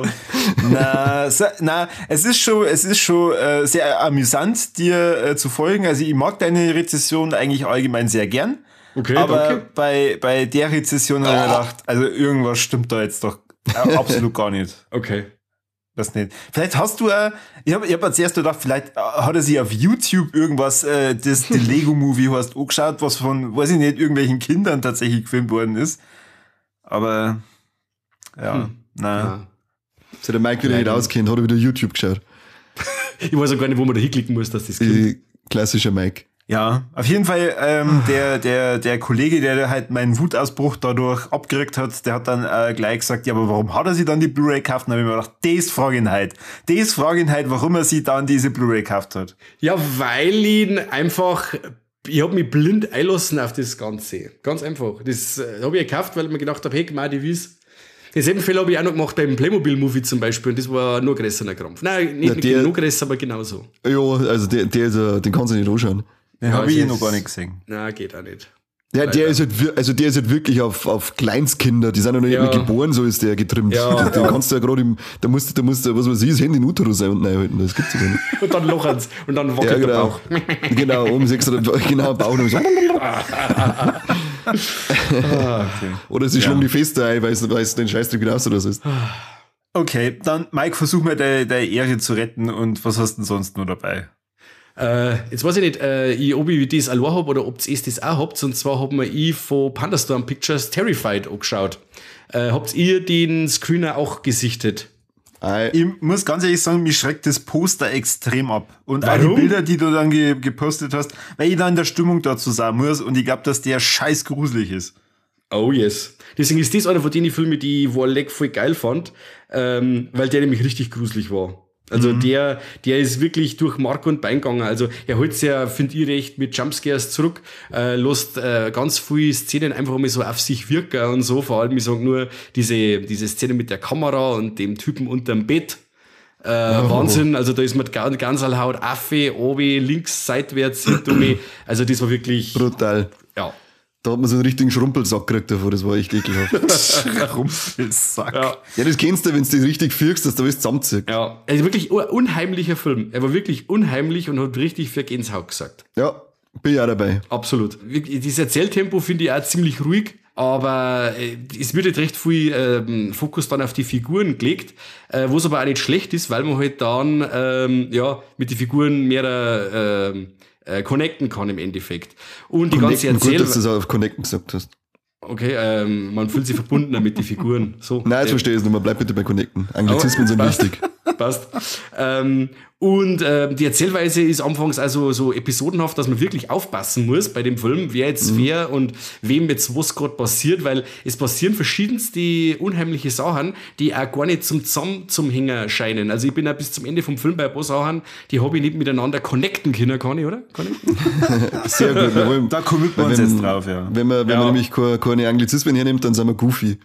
S2: Na, es ist schon sehr amüsant, dir zu folgen. Also ich mag deine Rezession eigentlich allgemein sehr gern.
S1: Okay,
S2: aber
S1: danke.
S2: bei der Rezession habe ich mir gedacht, also irgendwas stimmt da jetzt doch absolut gar nicht.
S1: Okay.
S2: Das nicht. Vielleicht hast du, ich hab als erstes gedacht, vielleicht hat er sich auf YouTube irgendwas, das die Lego-Movie hast, angeschaut, was von, weiß ich nicht, irgendwelchen Kindern tatsächlich gefilmt worden ist. Aber, ja,
S1: Ja.
S3: So der Mike wieder nicht auskennt, hat er wieder YouTube geschaut.
S1: Ich weiß auch gar nicht, wo man da hinklicken muss, dass das kommt.
S3: Klassischer Mike.
S2: Ja, auf jeden Fall, der Kollege, der halt meinen Wutausbruch dadurch abgeregt hat, der hat dann gleich gesagt, ja, aber warum hat er sich dann die Blu-ray gekauft? Und dann habe ich mir gedacht, das frage ihn halt, warum er sich dann diese Blu-ray gekauft hat.
S1: Ja, weil ich hab mich blind einlassen auf das Ganze. Ganz einfach. Das habe ich gekauft, weil ich mir gedacht habe, hey, Gmadi Wies. Denselben Fehler habe ich auch noch gemacht beim Playmobil-Movie zum Beispiel und das war nur größerer Krampf. Nein, nicht nur größer, aber genauso.
S3: Ja, also der ist, den kannst du nicht anschauen.
S2: Den
S1: Ja,
S2: habe ich
S1: es
S2: noch
S1: ist-
S2: gar nicht gesehen.
S1: Nein, geht auch nicht.
S3: Der ist halt wirklich auf Kleinstkinder, die sind ja noch nicht
S1: Ja.
S3: mehr geboren, so ist der getrimmt.
S1: Ja.
S3: Da kannst du ja gerade da musst du, was weiß ich, das Handy in den Uterus reinhalten, das gibt's ja gar nicht.
S1: Und dann lochen's und dann wackelt der Bauch.
S3: Genau, um 6 oder genau, Bauch und so. Oder sie schlagen die Feste ein, weil es den Scheißdreck wieder aus oder so ist.
S2: Okay, dann Mike, versuch mal deine Ehre zu retten und was hast du denn sonst noch dabei?
S1: Jetzt weiß ich nicht, ob ich das allein habe oder ob ihr das auch habt. Und zwar haben wir von Pandastorm Pictures Terrified angeschaut. Habt ihr den Screener auch gesichtet?
S2: Ich muss ganz ehrlich sagen, mich schreckt das Poster extrem ab. Und auch die
S1: Warum?
S2: Bilder, die du dann gepostet hast, weil ich da in der Stimmung dazu sein muss und ich glaube, dass der scheiß gruselig ist.
S1: Oh yes. Deswegen ist das einer von den Filmen, die ich Warleck voll geil fand, weil der nämlich richtig gruselig war. Also der ist wirklich durch Mark und Bein gegangen. Also er holt ja, finde ich, recht mit Jumpscares zurück, lässt ganz viele Szenen einfach mal so auf sich wirken und so. Vor allem, ich sag nur, diese Szene mit der Kamera und dem Typen unterm Bett. Wahnsinn, also da ist man ganz all Haut Affe, obi, links, seitwärts, hinter mir. Also das war wirklich,
S3: Brutal.
S1: ja.
S3: Da hat man so einen richtigen Schrumpelsack gekriegt davor, das war echt ekelhaft.
S2: Rumpelsack.
S1: Ja.
S3: Ja, das kennst du, wenn du das richtig fühlst, dass du alles zusammenzieht.
S1: Ja, also wirklich ein unheimlicher Film. Er war wirklich unheimlich und hat richtig für Gänsehaut gesagt.
S3: Ja, bin ich auch dabei.
S1: Absolut. Wirklich, dieses Erzähltempo finde ich auch ziemlich ruhig, aber es wird halt recht viel Fokus dann auf die Figuren gelegt, wo es aber auch nicht schlecht ist, weil man halt dann mit den Figuren mehr connecten kann im Endeffekt. Und die ganze
S3: Gut, dass du das auch auf Connecten gesagt hast.
S1: Okay, man fühlt sich verbundener mit den Figuren. So.
S3: Nein, jetzt verstehe ich es nicht mehr. Bleib bitte bei Connecten. Anglizismen sind
S1: passt.
S3: wichtig.
S1: Passt. Und die Erzählweise ist anfangs also so episodenhaft, dass man wirklich aufpassen muss bei dem Film, wer jetzt wer und wem jetzt was gerade passiert, weil es passieren verschiedenste unheimliche Sachen, die auch gar nicht zum Hänger scheinen. Also ich bin auch bis zum Ende vom Film bei ein paar Sachen, die habe ich nicht miteinander connecten können, kann ich, oder? Connecten?
S3: Sehr gut. Wir wollen,
S2: Da committen wir uns jetzt drauf, ja.
S3: Wenn man nämlich keine Anglizismen hernimmt, dann sind wir goofy.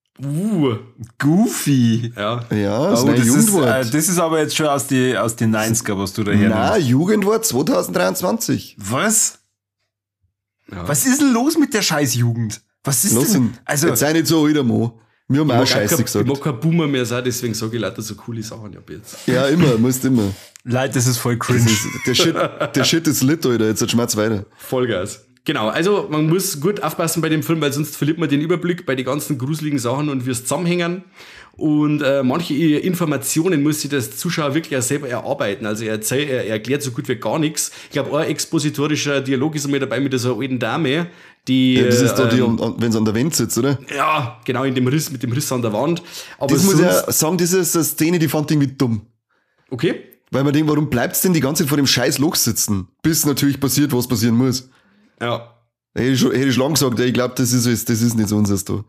S2: Goofy.
S1: Ja.
S3: Ja, das
S2: Oh,
S3: ist ein Jugendwort.
S2: das ist aber jetzt schon aus den 90er, was du da her
S3: Na, Jugendwort 2023.
S2: Was? Was ist denn los mit der Scheißjugend? Was ist
S3: Lass
S2: denn?
S3: ihn.
S2: Also,
S3: Jetzt sei nicht so wieder, Mo. Wir haben auch Scheiße
S1: Ich
S3: gesagt.
S1: mag kein Boomer mehr sein, deswegen sage ich lauter so coole Sachen ab jetzt.
S3: Ja, immer, musst immer.
S2: Leute, das ist voll cringe.
S3: Der Shit ist lit, Alter. Jetzt schmerzt weiter.
S1: Vollgas. Genau, also man muss gut aufpassen bei dem Film, weil sonst verliert man den Überblick bei den ganzen gruseligen Sachen und wir es zusammenhängen. Und manche Informationen muss sich der Zuschauer wirklich auch selber erarbeiten. Also er erklärt so gut wie gar nichts. Ich glaube, ein expositorischer Dialog ist einmal dabei mit so einer alten Dame, die...
S3: Ja, das ist da die, wenn sie an der Wand sitzt, oder?
S1: Ja, genau, mit dem Riss an der Wand. Aber
S3: Das muss ich
S1: sonst,
S3: ja sagen, das ist eine Szene, die fand ich irgendwie dumm.
S1: okay.
S3: Weil man denkt, warum bleibt's denn die ganze Zeit vor dem scheiß Loch sitzen? Bis natürlich passiert, was passieren muss.
S1: Ja.
S3: Hätte ich schon lang gesagt, ey, ich glaube, das ist nicht so unseres da.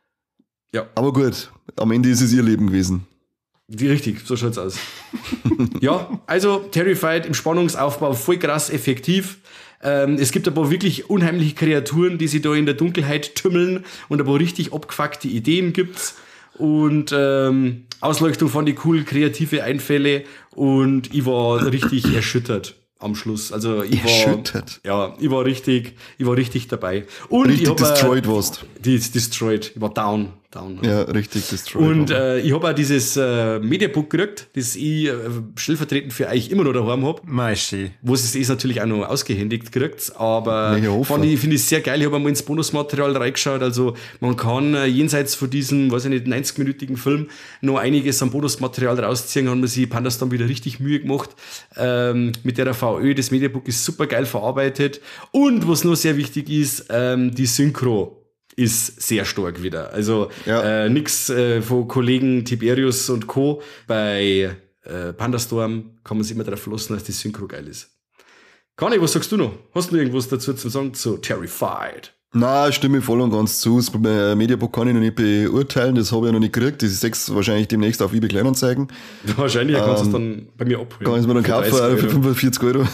S1: Ja.
S3: Aber gut, am Ende ist es ihr Leben gewesen.
S1: Wie richtig, so schaut's aus. Ja, also Terrified im Spannungsaufbau voll krass effektiv. Es gibt ein paar wirklich unheimliche Kreaturen, die sich da in der Dunkelheit tümmeln und ein paar richtig abgefuckte Ideen gibt's. Und Ausleuchtung fand ich cool, kreative Einfälle und ich war richtig erschüttert am Schluss. Also ich war richtig dabei. Und
S3: Richtig
S1: ich hab,
S3: destroyed warst.
S1: Destroyed. Ich war down.
S3: Ja, richtig destroyed.
S1: Und ich habe auch dieses Mediabook gekriegt, das ich stellvertretend für euch immer noch daheim habe.
S2: Meischi.
S1: Wo es ist natürlich auch noch ausgehändigt kriegt, aber
S3: Ja,
S1: finde ich sehr geil. Ich habe einmal ins Bonusmaterial reingeschaut. Also man kann jenseits von diesem, weiß ich nicht, 90-minütigen Film noch einiges am Bonusmaterial rausziehen. Haben wir sich Pandas dann wieder richtig Mühe gemacht mit der VÖ. Das Mediabook ist super geil verarbeitet. Und was noch sehr wichtig ist, die Synchro ist sehr stark wieder. Also nix von Kollegen Tiberius und Co. Bei Pandastorm kann man sich immer darauf verlassen, dass die Synchro geil ist. Conny, was sagst du noch? Hast du noch irgendwas dazu zu sagen zu Terrified?
S3: Na, stimme ich voll und ganz zu. Das Mediabook kann ich noch nicht beurteilen, das habe ich ja noch nicht gekriegt. Das ist 6 wahrscheinlich demnächst auf eBay Kleinanzeigen.
S1: Wahrscheinlich kannst du es dann bei mir abholen.
S3: Kann ich es mir dann kaufen für 45 Euro.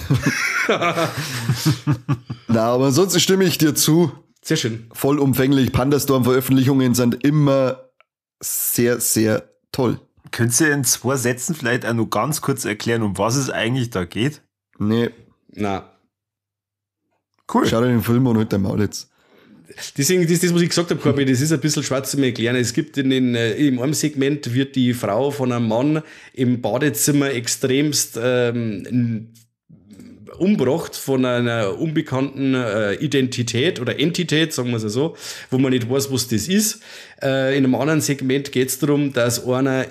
S3: Na, aber ansonsten stimme ich dir zu.
S1: Sehr schön.
S3: Vollumfänglich. Pandastorm-Veröffentlichungen sind immer sehr, sehr toll.
S2: Könntest du in 2 Sätzen vielleicht auch noch ganz kurz erklären, um was es eigentlich da geht?
S3: Nee.
S1: Na.
S2: Cool.
S3: Schau dir den Film an und halt dein Maul jetzt.
S1: Deswegen, das, was ich gesagt habe, Corby, das ist ein bisschen schwarz zu mir erklären. Es gibt im einem Segment wird die Frau von einem Mann im Badezimmer extremst umgebracht von einer unbekannten Identität oder Entität, sagen wir es so, wo man nicht weiß, was das ist. In einem anderen Segment geht es darum, dass einer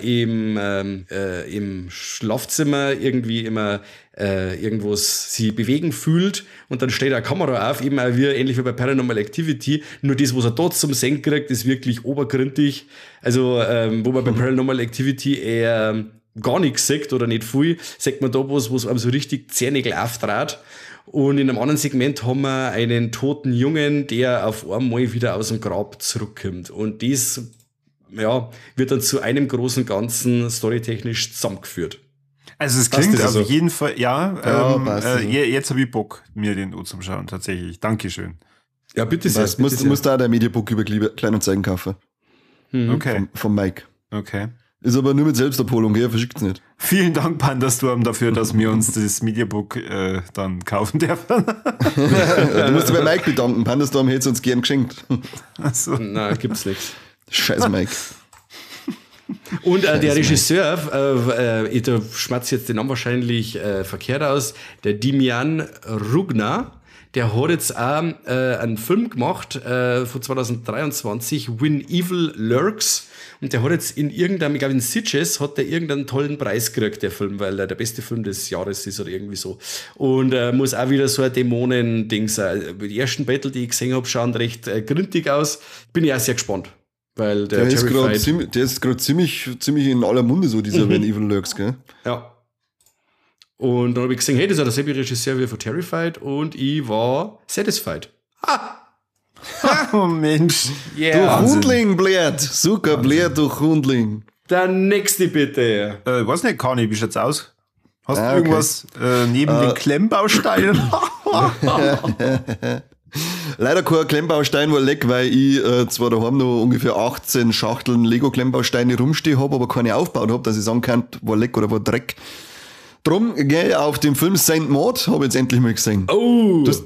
S1: im Schlafzimmer irgendwie immer irgendwas sie bewegen fühlt und dann steht eine Kamera auf, eben auch wie, ähnlich wie bei Paranormal Activity, nur das, was er dort zum Sehen kriegt, ist wirklich obergründig. Also wo man bei Paranormal Activity eher gar nichts sagt oder nicht viel, sagt man da was einem so richtig Zähnägel auftrat. Und in einem anderen Segment haben wir einen toten Jungen, der auf einmal wieder aus dem Grab zurückkommt. Und das wird dann zu einem großen Ganzen storytechnisch zusammengeführt.
S2: Also es klingt
S1: also
S2: auf jeden Fall,
S3: passt.
S2: jetzt habe ich Bock, mir den anzuschauen, tatsächlich. Dankeschön.
S1: Ja, bitte sehr.
S3: Du musst da der Mediabook über Kleinanzeigen kaufen.
S2: Okay.
S3: Vom Mike.
S2: Okay.
S3: Ist aber nur mit Selbstabholung, gell? Verschickt's nicht.
S2: Vielen Dank, Pandastorm, dafür, dass wir uns das Mediabook dann kaufen dürfen.
S3: Du musst dich bei Mike bedanken. Pandastorm hätte es uns gern geschenkt.
S2: Also.
S1: Nein, gibt's nichts.
S3: Scheiß Mike.
S1: Und der Regisseur, da schmatzt jetzt den Namen wahrscheinlich verkehrt aus, der Dimian Rugna, der hat jetzt auch einen Film gemacht von 2023, When Evil Lurks. Und der hat jetzt in irgendeinem, ich glaube in Sitges, hat der irgendeinen tollen Preis gekriegt, der Film, weil er der beste Film des Jahres ist oder irgendwie so. Und muss auch wieder so ein Dämonen-Ding sein. Die ersten Battle, die ich gesehen habe, schauen recht gründig aus. Bin ich auch sehr gespannt. Weil der
S3: ist gerade ziemlich in aller Munde, so dieser When Evil Lurks, gell?
S1: Ja. Und dann habe ich gesehen, hey, das ist ja derselbe Regisseur wie von Terrified und ich war satisfied.
S2: Oh Mensch.
S1: Yeah.
S3: Durch Hundling blärt. Zucker blärt durch Hundling.
S1: Der nächste bitte.
S2: Weiß nicht, Kani, wie schaut's aus? Hast du
S3: okay.
S2: irgendwas neben den Klemmbausteinen?
S3: Leider kein Klemmbaustein war leck, weil ich zwar daheim noch ungefähr 18 Schachteln Lego-Klemmbausteine rumstehen habe, aber keine aufgebaut habe, dass ich sagen kann, war leck oder war Dreck. Drum gehe ich auf den Film Saint Maud, habe ich jetzt endlich mal gesehen.
S1: Oh!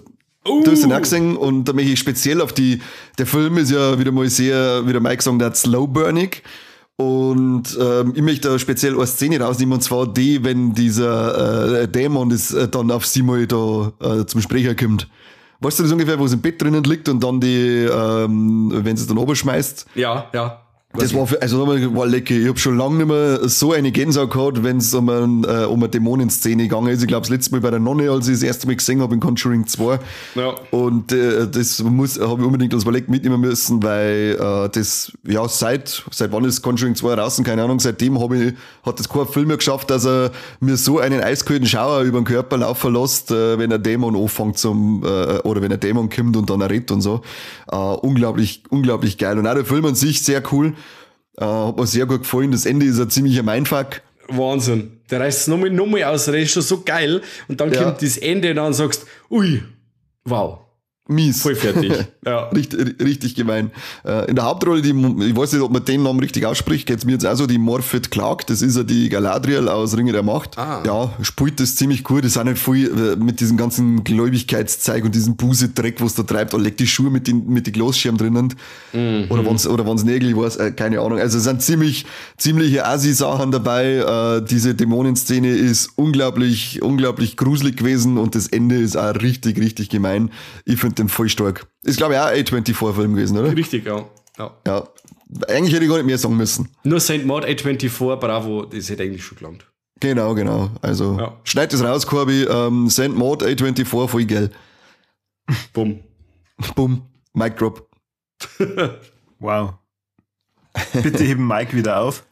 S3: Du hast ihn auch gesehen und da möchte ich speziell auf der Film ist ja wieder mal sehr, wie der Mike gesagt hat, slow burning. Und ich möchte da speziell eine Szene rausnehmen, und zwar die, wenn dieser Dämon dann auf sie mal da zum Sprecher kommt. Weißt du das ungefähr, wo es im Bett drinnen liegt und dann wenn sie es dann runterschmeißt?
S1: Ja, ja.
S3: Das war, war lecker. Ich habe schon lange nicht mehr so eine Gänsehaut gehabt, wenn es um eine Dämonenszene gegangen ist. Ich glaube, das letzte Mal bei der Nonne, als ich das erste Mal gesehen habe in Conjuring 2. Ja. Und das habe ich unbedingt als Ballet mitnehmen müssen, weil seit wann ist Conjuring 2 draußen? Keine Ahnung. Seitdem hat das kein Film mehr geschafft, dass er mir so einen eiskalten Schauer über den Körper laufen lässt, wenn ein Dämon anfängt oder wenn ein Dämon kommt und dann er redet und so. Unglaublich, unglaublich geil. Und auch der Film an sich sehr cool. Hat mir sehr gut gefallen. Das Ende ist ein ziemlicher Mindfuck.
S1: Wahnsinn. Der reißt es nochmal aus. Der ist schon so geil. Und dann kommt das Ende und dann sagst ui, wow.
S3: Mies.
S1: Voll fertig. Ja.
S3: Richtig gemein. In der Hauptrolle, ich weiß nicht, ob man den Namen richtig ausspricht, geht's mir jetzt auch so, die Morphet Clark, das ist ja die Galadriel aus Ringe der Macht. Ja, spielt das ziemlich gut. Das ist auch nicht viel mit diesem ganzen Gläubigkeitszeug und diesem Buse-Dreck, was da treibt. Legt die Schuhe mit den Glasschirm drinnen. Oder wenn's Nägel war, keine Ahnung. Also es sind ziemliche Assi-Sachen dabei. Diese Dämonenszene ist unglaublich, unglaublich gruselig gewesen und das Ende ist auch richtig, richtig gemein. Ich finde den voll stark. Ist, glaube ich, auch ein A24-Film gewesen, oder?
S1: Richtig, ja.
S3: Eigentlich hätte ich gar nicht mehr sagen müssen.
S1: Nur St. Maud A24, bravo, das hätte eigentlich schon gelangt.
S3: Genau. Also, schneid das raus, Corby. St. Maud A24, voll geil.
S1: Bumm.
S3: Mic drop.
S2: Wow. Bitte heben Mike wieder auf.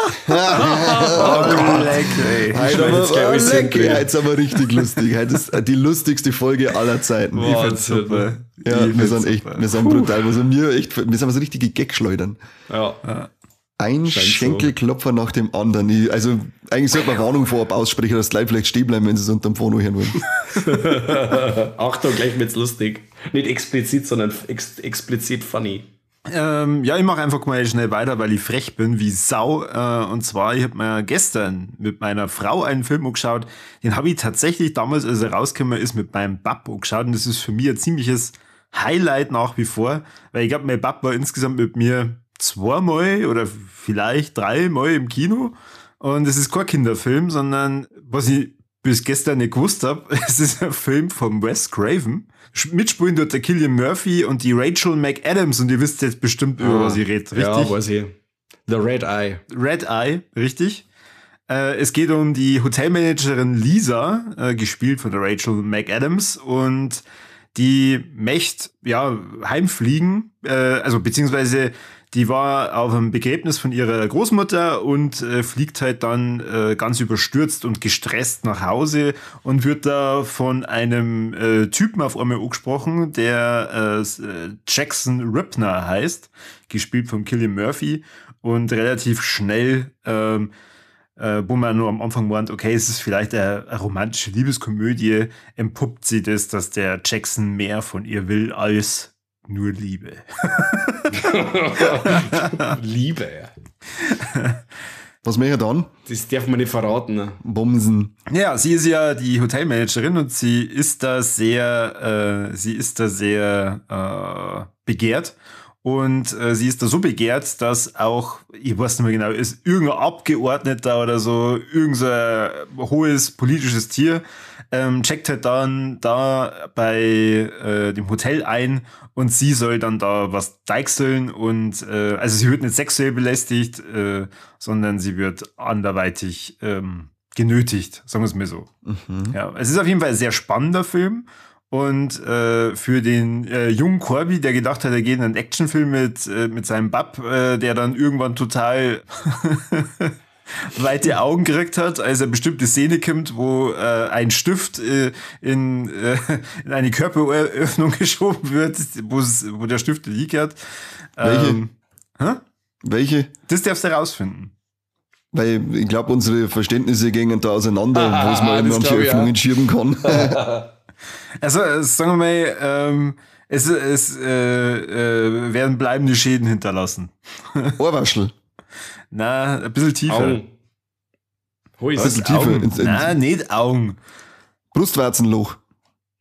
S3: Heute ist aber richtig lustig. Heute ist die lustigste Folge aller Zeiten.
S2: Ich find's super.
S3: Ja, wir sind brutal. Wir sind so richtige Gagschleudern.
S1: Ja.
S3: Ein Schenkelklopfer nach dem anderen. Eigentlich sollte man Warnung vorab aussprechen, dass die Leute vielleicht stehen bleiben, wenn sie es unterm Phono hören wollen.
S1: Achtung, gleich wird's lustig. Nicht explizit, sondern explizit funny.
S2: Ich mache einfach mal schnell weiter, weil ich frech bin wie Sau. Und zwar, ich habe mir gestern mit meiner Frau einen Film angeschaut. Den habe ich tatsächlich damals, als er rausgekommen ist, mit meinem Bab angeschaut. Und das ist für mich ein ziemliches Highlight nach wie vor. Weil ich glaube, mein Bab war insgesamt mit mir 2-mal oder vielleicht 3-mal im Kino. Und es ist kein Kinderfilm, sondern was ich bis gestern nicht gewusst habe, es ist ein Film von Wes Craven. Mitspielen dort der Cillian Murphy und die Rachel McAdams und ihr wisst jetzt bestimmt, über was ich rede, richtig?
S1: Ja, weiß ich. The Red Eye.
S2: Red Eye, richtig. Es geht um die Hotelmanagerin Lisa, gespielt von der Rachel McAdams und die möchte heimfliegen, beziehungsweise die war auf einem Begräbnis von ihrer Großmutter und fliegt halt dann ganz überstürzt und gestresst nach Hause und wird da von einem Typen auf einmal angesprochen, der Jackson Ripner heißt, gespielt von Cillian Murphy und relativ schnell, wo man nur am Anfang meint, okay, es ist vielleicht eine romantische Liebeskomödie, entpuppt sie das, dass der Jackson mehr von ihr will als nur Liebe.
S1: Liebe.
S3: Was mache ich dann?
S1: Das darf man nicht verraten. Ne?
S3: Bumsen.
S2: Ja, sie ist ja die Hotelmanagerin und sie ist da sehr begehrt. Und sie ist da so begehrt, dass auch, ich weiß nicht mehr genau, ist irgendein Abgeordneter oder so, irgendein hohes politisches Tier, checkt halt dann da bei dem Hotel ein und sie soll dann da was deichseln und also sie wird nicht sexuell belästigt, sondern sie wird anderweitig genötigt, sagen wir es mal so. Mhm. Ja, es ist auf jeden Fall ein sehr spannender Film. Und für den jungen Corby, der gedacht hat, er geht in einen Actionfilm mit seinem Bab, der dann irgendwann total weite Augen gekriegt hat, als er bestimmte Szene kommt, wo ein Stift in eine Körperöffnung geschoben wird, wo der Stift liegt.
S3: Welche? Welche?
S2: Das darfst du herausfinden.
S3: Weil ich glaube, unsere Verständnisse gingen da auseinander, wo es man in manche Öffnungen schieben kann.
S2: Also, sagen wir mal, es werden bleibende Schäden hinterlassen.
S3: Ohrwaschel.
S2: Na, ein bisschen tiefer.
S1: Augen.
S3: Ein bisschen tiefer.
S2: Na, nicht Augen.
S3: Brustwarzenloch.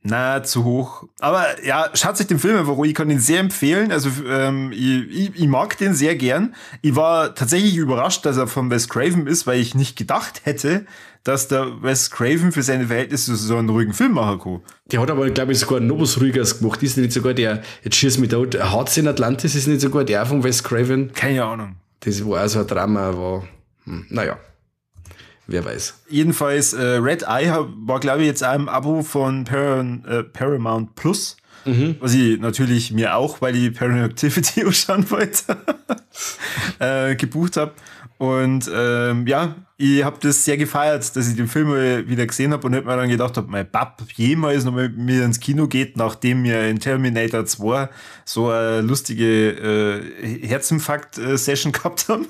S2: Na, zu hoch. Aber ja, schaut euch den Film einfach an. Ich kann ihn sehr empfehlen. Also ich mag den sehr gern. Ich war tatsächlich überrascht, dass er von Wes Craven ist, weil ich nicht gedacht hätte, dass der Wes Craven für seine Verhältnisse so einen ruhigen Film machen kann.
S1: Der hat aber, glaube ich, sogar noch was Ruhigeres gemacht. Ist nicht sogar der, jetzt schieß mich tot, Hearts in Atlantis ist nicht sogar der von Wes Craven?
S2: Keine Ahnung.
S1: Das war auch so ein Drama, war, naja, wer weiß.
S2: Jedenfalls, Red Eye war, glaube ich, jetzt auch im Abo von Paramount Plus. Was ich natürlich mir auch, weil ich Paranormal Activity anschauen wollte, gebucht habe. Und ja, ich habe das sehr gefeiert, dass ich den Film mal wieder gesehen habe und nicht mal dann gedacht habe, mein Bab jemals noch mit mir ins Kino geht, nachdem wir in Terminator 2 so eine lustige Herzinfarkt-Session gehabt haben.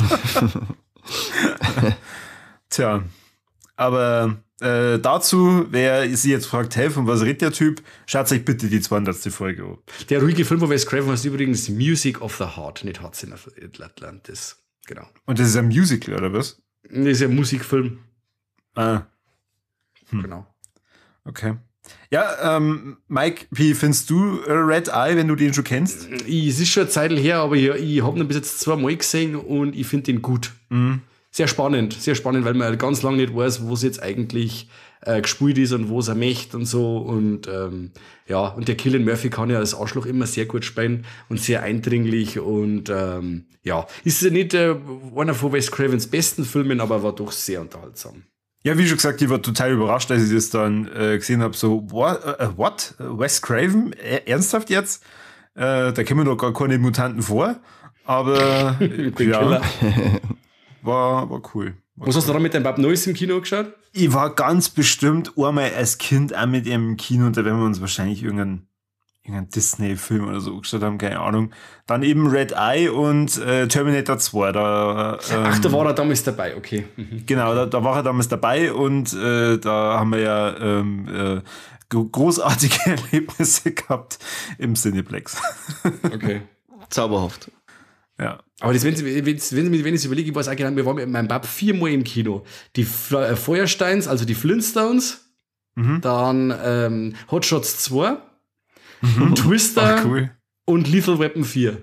S2: Tja, aber dazu, wer sie jetzt fragt, hey, von was redet der Typ, schaut euch bitte die 200. Folge an.
S1: Der ruhige Film von Wes Craven heißt übrigens Music of the Heart, nicht Hearts in Atlantis. Genau.
S2: Und das ist ein Musical, oder was?
S1: Das ist ein Musikfilm.
S2: Ah.
S1: Genau.
S2: Okay. Ja, Mike, wie findest du Red Eye, wenn du den schon kennst?
S1: Es ist schon eine Zeit her, aber ich habe ihn bis jetzt 2-mal gesehen und ich finde den gut. Sehr spannend, weil man ganz lange nicht weiß, wo es jetzt eigentlich gespielt ist und wo es er möchte und so. Und ja, und der Cillian Murphy kann ja als Arschloch immer sehr gut spielen und sehr eindringlich. Und ja, ist ja nicht einer von Wes Cravens besten Filmen, aber war doch sehr unterhaltsam.
S2: Ja, wie schon gesagt, ich war total überrascht, als ich das dann gesehen habe. So, what? Wes Craven? Ernsthaft jetzt? Da kommen doch gar keine Mutanten vor. Aber ja, war cool.
S1: Was hast du da mit deinem Bab Neues im Kino geschaut?
S2: Ich war ganz bestimmt einmal als Kind auch mit ihm im Kino und da werden wir uns wahrscheinlich irgendeinen Disney-Film oder so geschaut haben, keine Ahnung. Dann eben Red Eye und Terminator 2.
S1: Ach, da war er damals dabei, okay.
S2: Genau, da war er damals dabei und da haben wir ja großartige Erlebnisse gehabt im Cineplex.
S1: Okay.
S3: Zauberhaft.
S2: Ja.
S1: Aber das, wenn ich es überlege, ich weiß auch genau, wir waren mit meinem Bab 4-mal im Kino. Die Feuersteins, also die Flintstones, dann Hot Shots 2, Twister
S2: cool.
S1: und Lethal Weapon 4.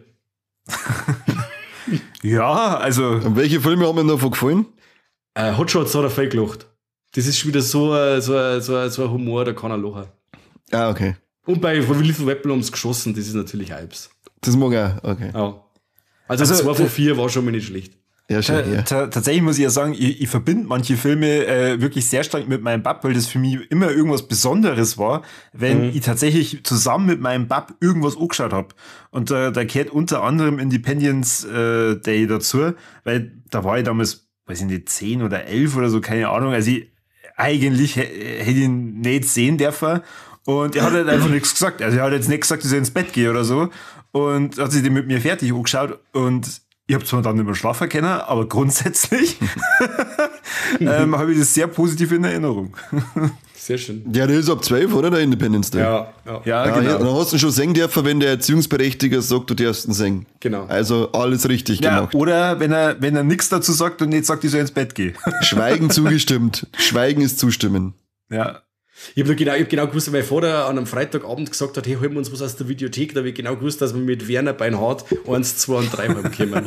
S2: Ja, also.
S3: Und welche Filme haben mir davon gefallen?
S1: Hot Shots hat er voll gelacht. Das ist schon wieder so ein Humor, da kann er lachen.
S3: Ah, okay.
S1: Und bei Lethal Weapon haben sie geschossen, das ist natürlich Hypes.
S3: Das mag er, okay.
S1: Ja. Also 2 von 4 war schon mal nicht schlecht.
S3: Ja, schon, ja.
S2: Tatsächlich muss ich ja sagen, ich verbinde manche Filme wirklich sehr stark mit meinem Bab, weil das für mich immer irgendwas Besonderes war, wenn ich tatsächlich zusammen mit meinem Bab irgendwas angeschaut habe. Und da gehört unter anderem Independence Day dazu, weil da war ich damals, weiß ich nicht, 10 oder 11 oder so, keine Ahnung. Also eigentlich hätte ich ihn nicht sehen dürfen. Und er hat halt einfach nichts gesagt. Also er hat jetzt nicht gesagt, dass er ins Bett gehe oder so. Und hat sich den mit mir fertig angeschaut und ich habe zwar dann nicht mehr schlafen können, aber grundsätzlich habe ich das sehr positiv in Erinnerung.
S1: Sehr schön.
S3: Ja, der ist ab 12, oder? Der Independence Day.
S1: Ja,
S2: Ja,
S3: Ja, dann hast du ihn schon singen dürfen, wenn der Erziehungsberechtiger sagt, du darfst ihn singen.
S1: Genau.
S3: Also alles richtig gemacht.
S2: Oder wenn er nichts dazu sagt und nicht sagt, ich soll ins Bett gehen.
S3: Schweigen zugestimmt. Schweigen ist zustimmen.
S2: Ja.
S1: Ich habe genau gewusst, weil mein Vater an einem Freitagabend gesagt hat, hey, holen wir uns was aus der Videothek. Da habe ich genau gewusst, dass wir mit Werner Beinhardt 1, 2 und 3 heimkommen.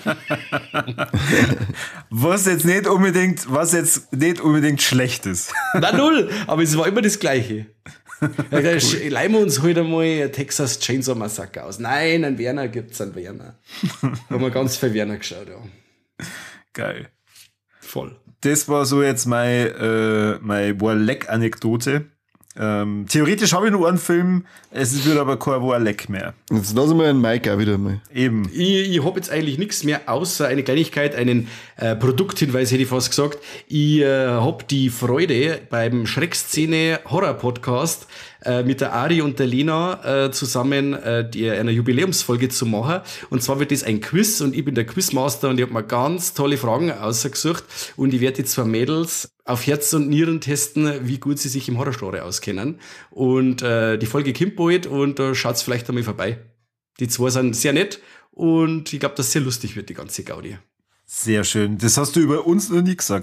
S2: Was jetzt nicht unbedingt schlecht ist.
S1: Na null, aber es war immer das Gleiche. Ja, leihen wir uns heute mal Texas Chainsaw Massacre aus. Nein, einen Werner gibt's, einen Werner. Haben wir ganz viel Werner geschaut, ja.
S2: Geil.
S1: Voll.
S2: Das war so jetzt meine Warleck-Anekdote. Theoretisch habe ich noch einen Film, es wird aber kein Warleck mehr.
S3: Jetzt lassen wir einen Mike auch wieder mal.
S2: Eben.
S1: Ich habe jetzt eigentlich nichts mehr, außer eine Kleinigkeit, einen Produkthinweis hätte ich fast gesagt. Ich habe die Freude beim Schreckszene-Horror-Podcast mit der Ari und der Lena zusammen eine Jubiläumsfolge zu machen. Und zwar wird das ein Quiz und ich bin der Quizmaster und ich habe mir ganz tolle Fragen ausgesucht und ich werde die 2 Mädels auf Herz und Nieren testen, wie gut sie sich im Horrorgenre auskennen. Und die Folge kommt bald und da schaut's vielleicht einmal vorbei. Die 2 sind sehr nett und ich glaube, dass es sehr lustig wird, die ganze Gaudi.
S2: Sehr schön. Das hast du über uns noch nie gesagt.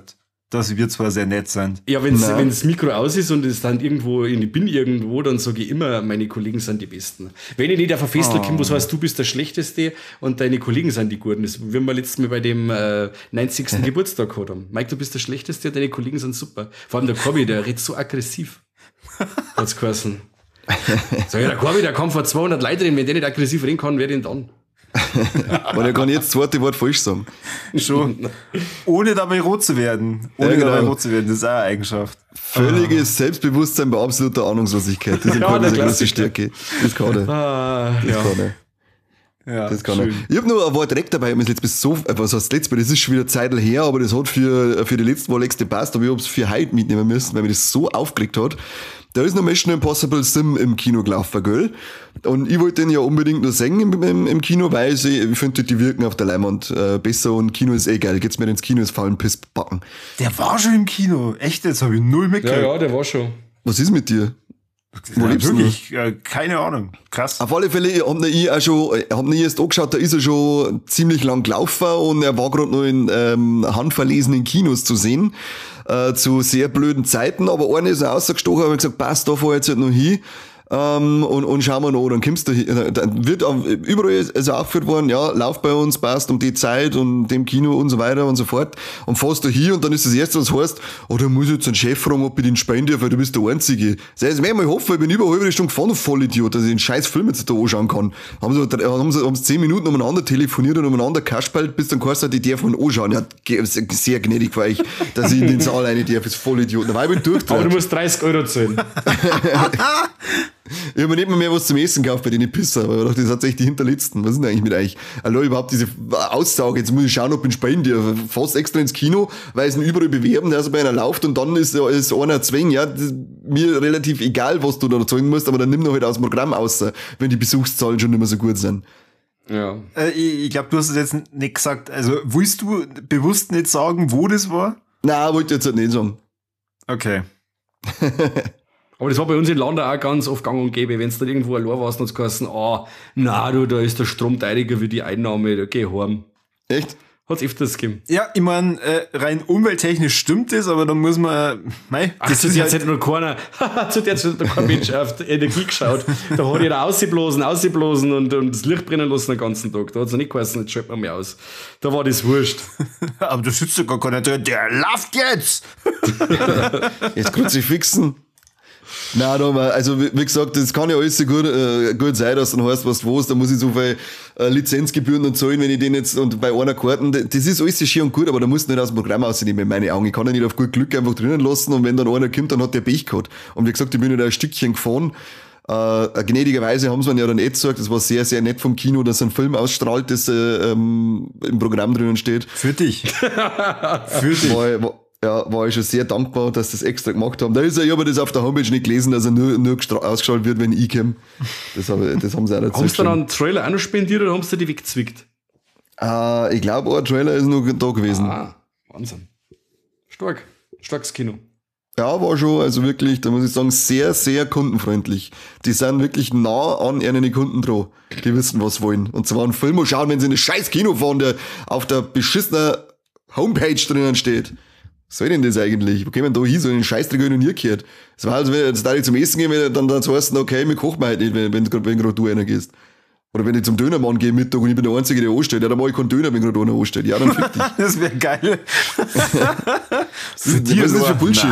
S2: dass wir zwar sehr nett sind.
S1: Ja, wenn das Mikro aus ist und es dann irgendwo, ich bin irgendwo, dann sage ich immer, meine Kollegen sind die Besten. Wenn ich nicht auf ein Festel komme, was heißt, du bist der Schlechteste und deine Kollegen sind die Guten. Das wie wir letztes Mal bei dem 90. Geburtstag gehabt haben. Mike, du bist der Schlechteste und deine Kollegen sind super. Vor allem der Corby, der redet so aggressiv. Hat's geheißen. Sag ich, der Corby, der kann vor 200 Leuten reden. Wenn der nicht aggressiv reden kann, wer denn dann?
S3: Und er kann jetzt das zweite Wort falsch sagen.
S2: Schon. Ohne dabei rot zu werden. Dabei rot zu werden, das ist auch eine Eigenschaft.
S3: Völliges Selbstbewusstsein bei absoluter Ahnungslosigkeit. Das ist eine große Stärke. Das kann er. Das kann er.
S2: Ja,
S3: das kann er. Ich habe noch ein Wort direkt dabei, was heißt letztes Mal, das ist schon wieder Zeit her, aber das hat für die letzte Woche gepasst, aber ich habe es für heute mitnehmen müssen, weil mir das so aufgelegt hat. Da ist noch Mission Impossible Sim im Kino gelaufen, gell? Und ich wollte den ja unbedingt noch sehen im Kino, weil ich finde, die wirken auf der Leinwand besser und Kino ist geil. Geht's mir ins Kino, ist faulen Piss backen.
S2: Der war schon im Kino. Echt, jetzt habe ich null mitgekriegt.
S1: Ja, der war schon.
S3: Was ist mit dir? Wo lebst du?
S2: Wirklich, keine Ahnung. Krass.
S3: Auf alle Fälle, hab ihn erst angeschaut, da ist er schon ziemlich lang gelaufen und er war gerade noch in handverlesenen Kinos zu sehen, zu sehr blöden Zeiten, aber einer ist rausgestochen, habe gesagt, passt, da fahr ich jetzt halt noch hin. Und schauen wir noch, dann kommst du hin, dann wird überall also aufgeführt worden, ja, lauf bei uns, passt um die Zeit und dem Kino und so weiter und so fort und fährst du hier und dann ist das erste, was heißt, da muss ich jetzt einen Chef fragen, ob ich den spielen darf, weil du bist der Einzige. Das heißt, wenn ich mal hoffe, ich bin über eine halbe Stunde gefahren, Vollidiot, dass ich den scheiß Film jetzt da anschauen kann. Haben sie 10 Minuten umeinander telefoniert und umeinander kaspelt, bis dann geheißen hat, ich darf man anschauen. Ja, sehr gnädig war ich, dass ich in den Saal rein darf, ist Vollidiot. Weil ich bin durchgedreht.
S1: Aber du musst 30 Euro zahlen.
S3: Ich habe mir nicht mehr was zum Essen gekauft bei den Pisser, aber ich dachte, das hat echt die Hinterletzten. Was ist denn eigentlich mit euch? Hallo, überhaupt diese Aussage, jetzt muss ich schauen, ob ich ihn spielen darf. Fast extra ins Kino, weil es ihn überall bewerben, der so bei einer läuft und dann ist einer zwingen, ja, mir relativ egal, was du da zeigen musst, aber dann nimm noch halt aus dem Programm aus, wenn die Besuchszahlen schon nicht mehr so gut sind.
S2: Ja. Ich glaube, du hast es jetzt nicht gesagt, also willst du bewusst nicht sagen, wo das war?
S3: Nein, wollte ich jetzt halt nicht sagen.
S2: Okay.
S1: Aber das war bei uns in London auch ganz oft gang und gäbe. Wenn es dann irgendwo allein warst, dann hat es geheißen, da ist der Strom teuriger wie die Einnahme, da geh heim.
S3: Echt?
S1: Hat's öfters gegeben.
S2: Ja, ich meine, rein umwelttechnisch stimmt das, aber dann muss man,
S1: zu der Zeit noch keiner, zu der Zeit hat noch kein Mensch auf die Energie geschaut. Da hat jeder ausgeblasen und das Licht brennen lassen den ganzen Tag. Da hat's noch nicht geheißen, jetzt schalten wir mehr aus. Da war das wurscht.
S2: Aber da sitzt ja gar keiner drin, der läuft jetzt!
S3: Jetzt Kruzifixen. Nein, also wie gesagt, das kann ja alles so gut sein, dass dann heißt, was, da muss ich so viel Lizenzgebühren und zahlen, wenn ich den jetzt, und bei einer Karten, das ist alles so schön und gut, aber da musst du nicht aus dem Programm rausnehmen, in meine Augen. Ich kann ja nicht auf gut Glück einfach drinnen lassen und wenn dann einer kommt, dann hat der Pech gehabt. Und wie gesagt, ich bin ja da ein Stückchen gefahren. Gnädigerweise haben sie mir ja dann gesagt, das war sehr, sehr nett vom Kino, dass ein Film ausstrahlt, das im Programm drinnen steht.
S2: Für dich. Für dich.
S3: War ich schon sehr dankbar, dass sie das extra gemacht haben. Ich habe das auf der Homepage nicht gelesen, dass er nur ausgestrahlt wird, wenn ich komme. Das haben sie auch dazu.
S1: Haben sie dann einen Trailer auch noch spendiert oder haben sie die weggezwickt?
S3: Ich glaube, ein Trailer ist noch da gewesen.
S1: Wahnsinn. Starkes Kino.
S3: Ja, war schon, also wirklich, da muss ich sagen, sehr, sehr kundenfreundlich. Die sind wirklich nah an ihren Kunden dran. Die wissen, was sie wollen. Und zwar einen Film schauen, wenn sie in ein scheiß Kino fahren, der auf der beschissenen Homepage drinnen steht. Was soll denn das eigentlich? Wo kommen wir da hin? So einen Scheißdreck habe ich noch nie gehört. Das war also, wenn jetzt da zum Essen gehen, wenn dann so heißt, okay, wir kochen halt nicht, wenn gerade du einer gehst. Oder wenn ich zum Dönermann gehe Mittag und ich bin der Einzige, der ansteht, ja, dann mache ich keinen Döner, wenn gerade einer ansteht. Ja, dann fick dich.
S2: Das wäre geil.
S3: Was ist das für Bullshit?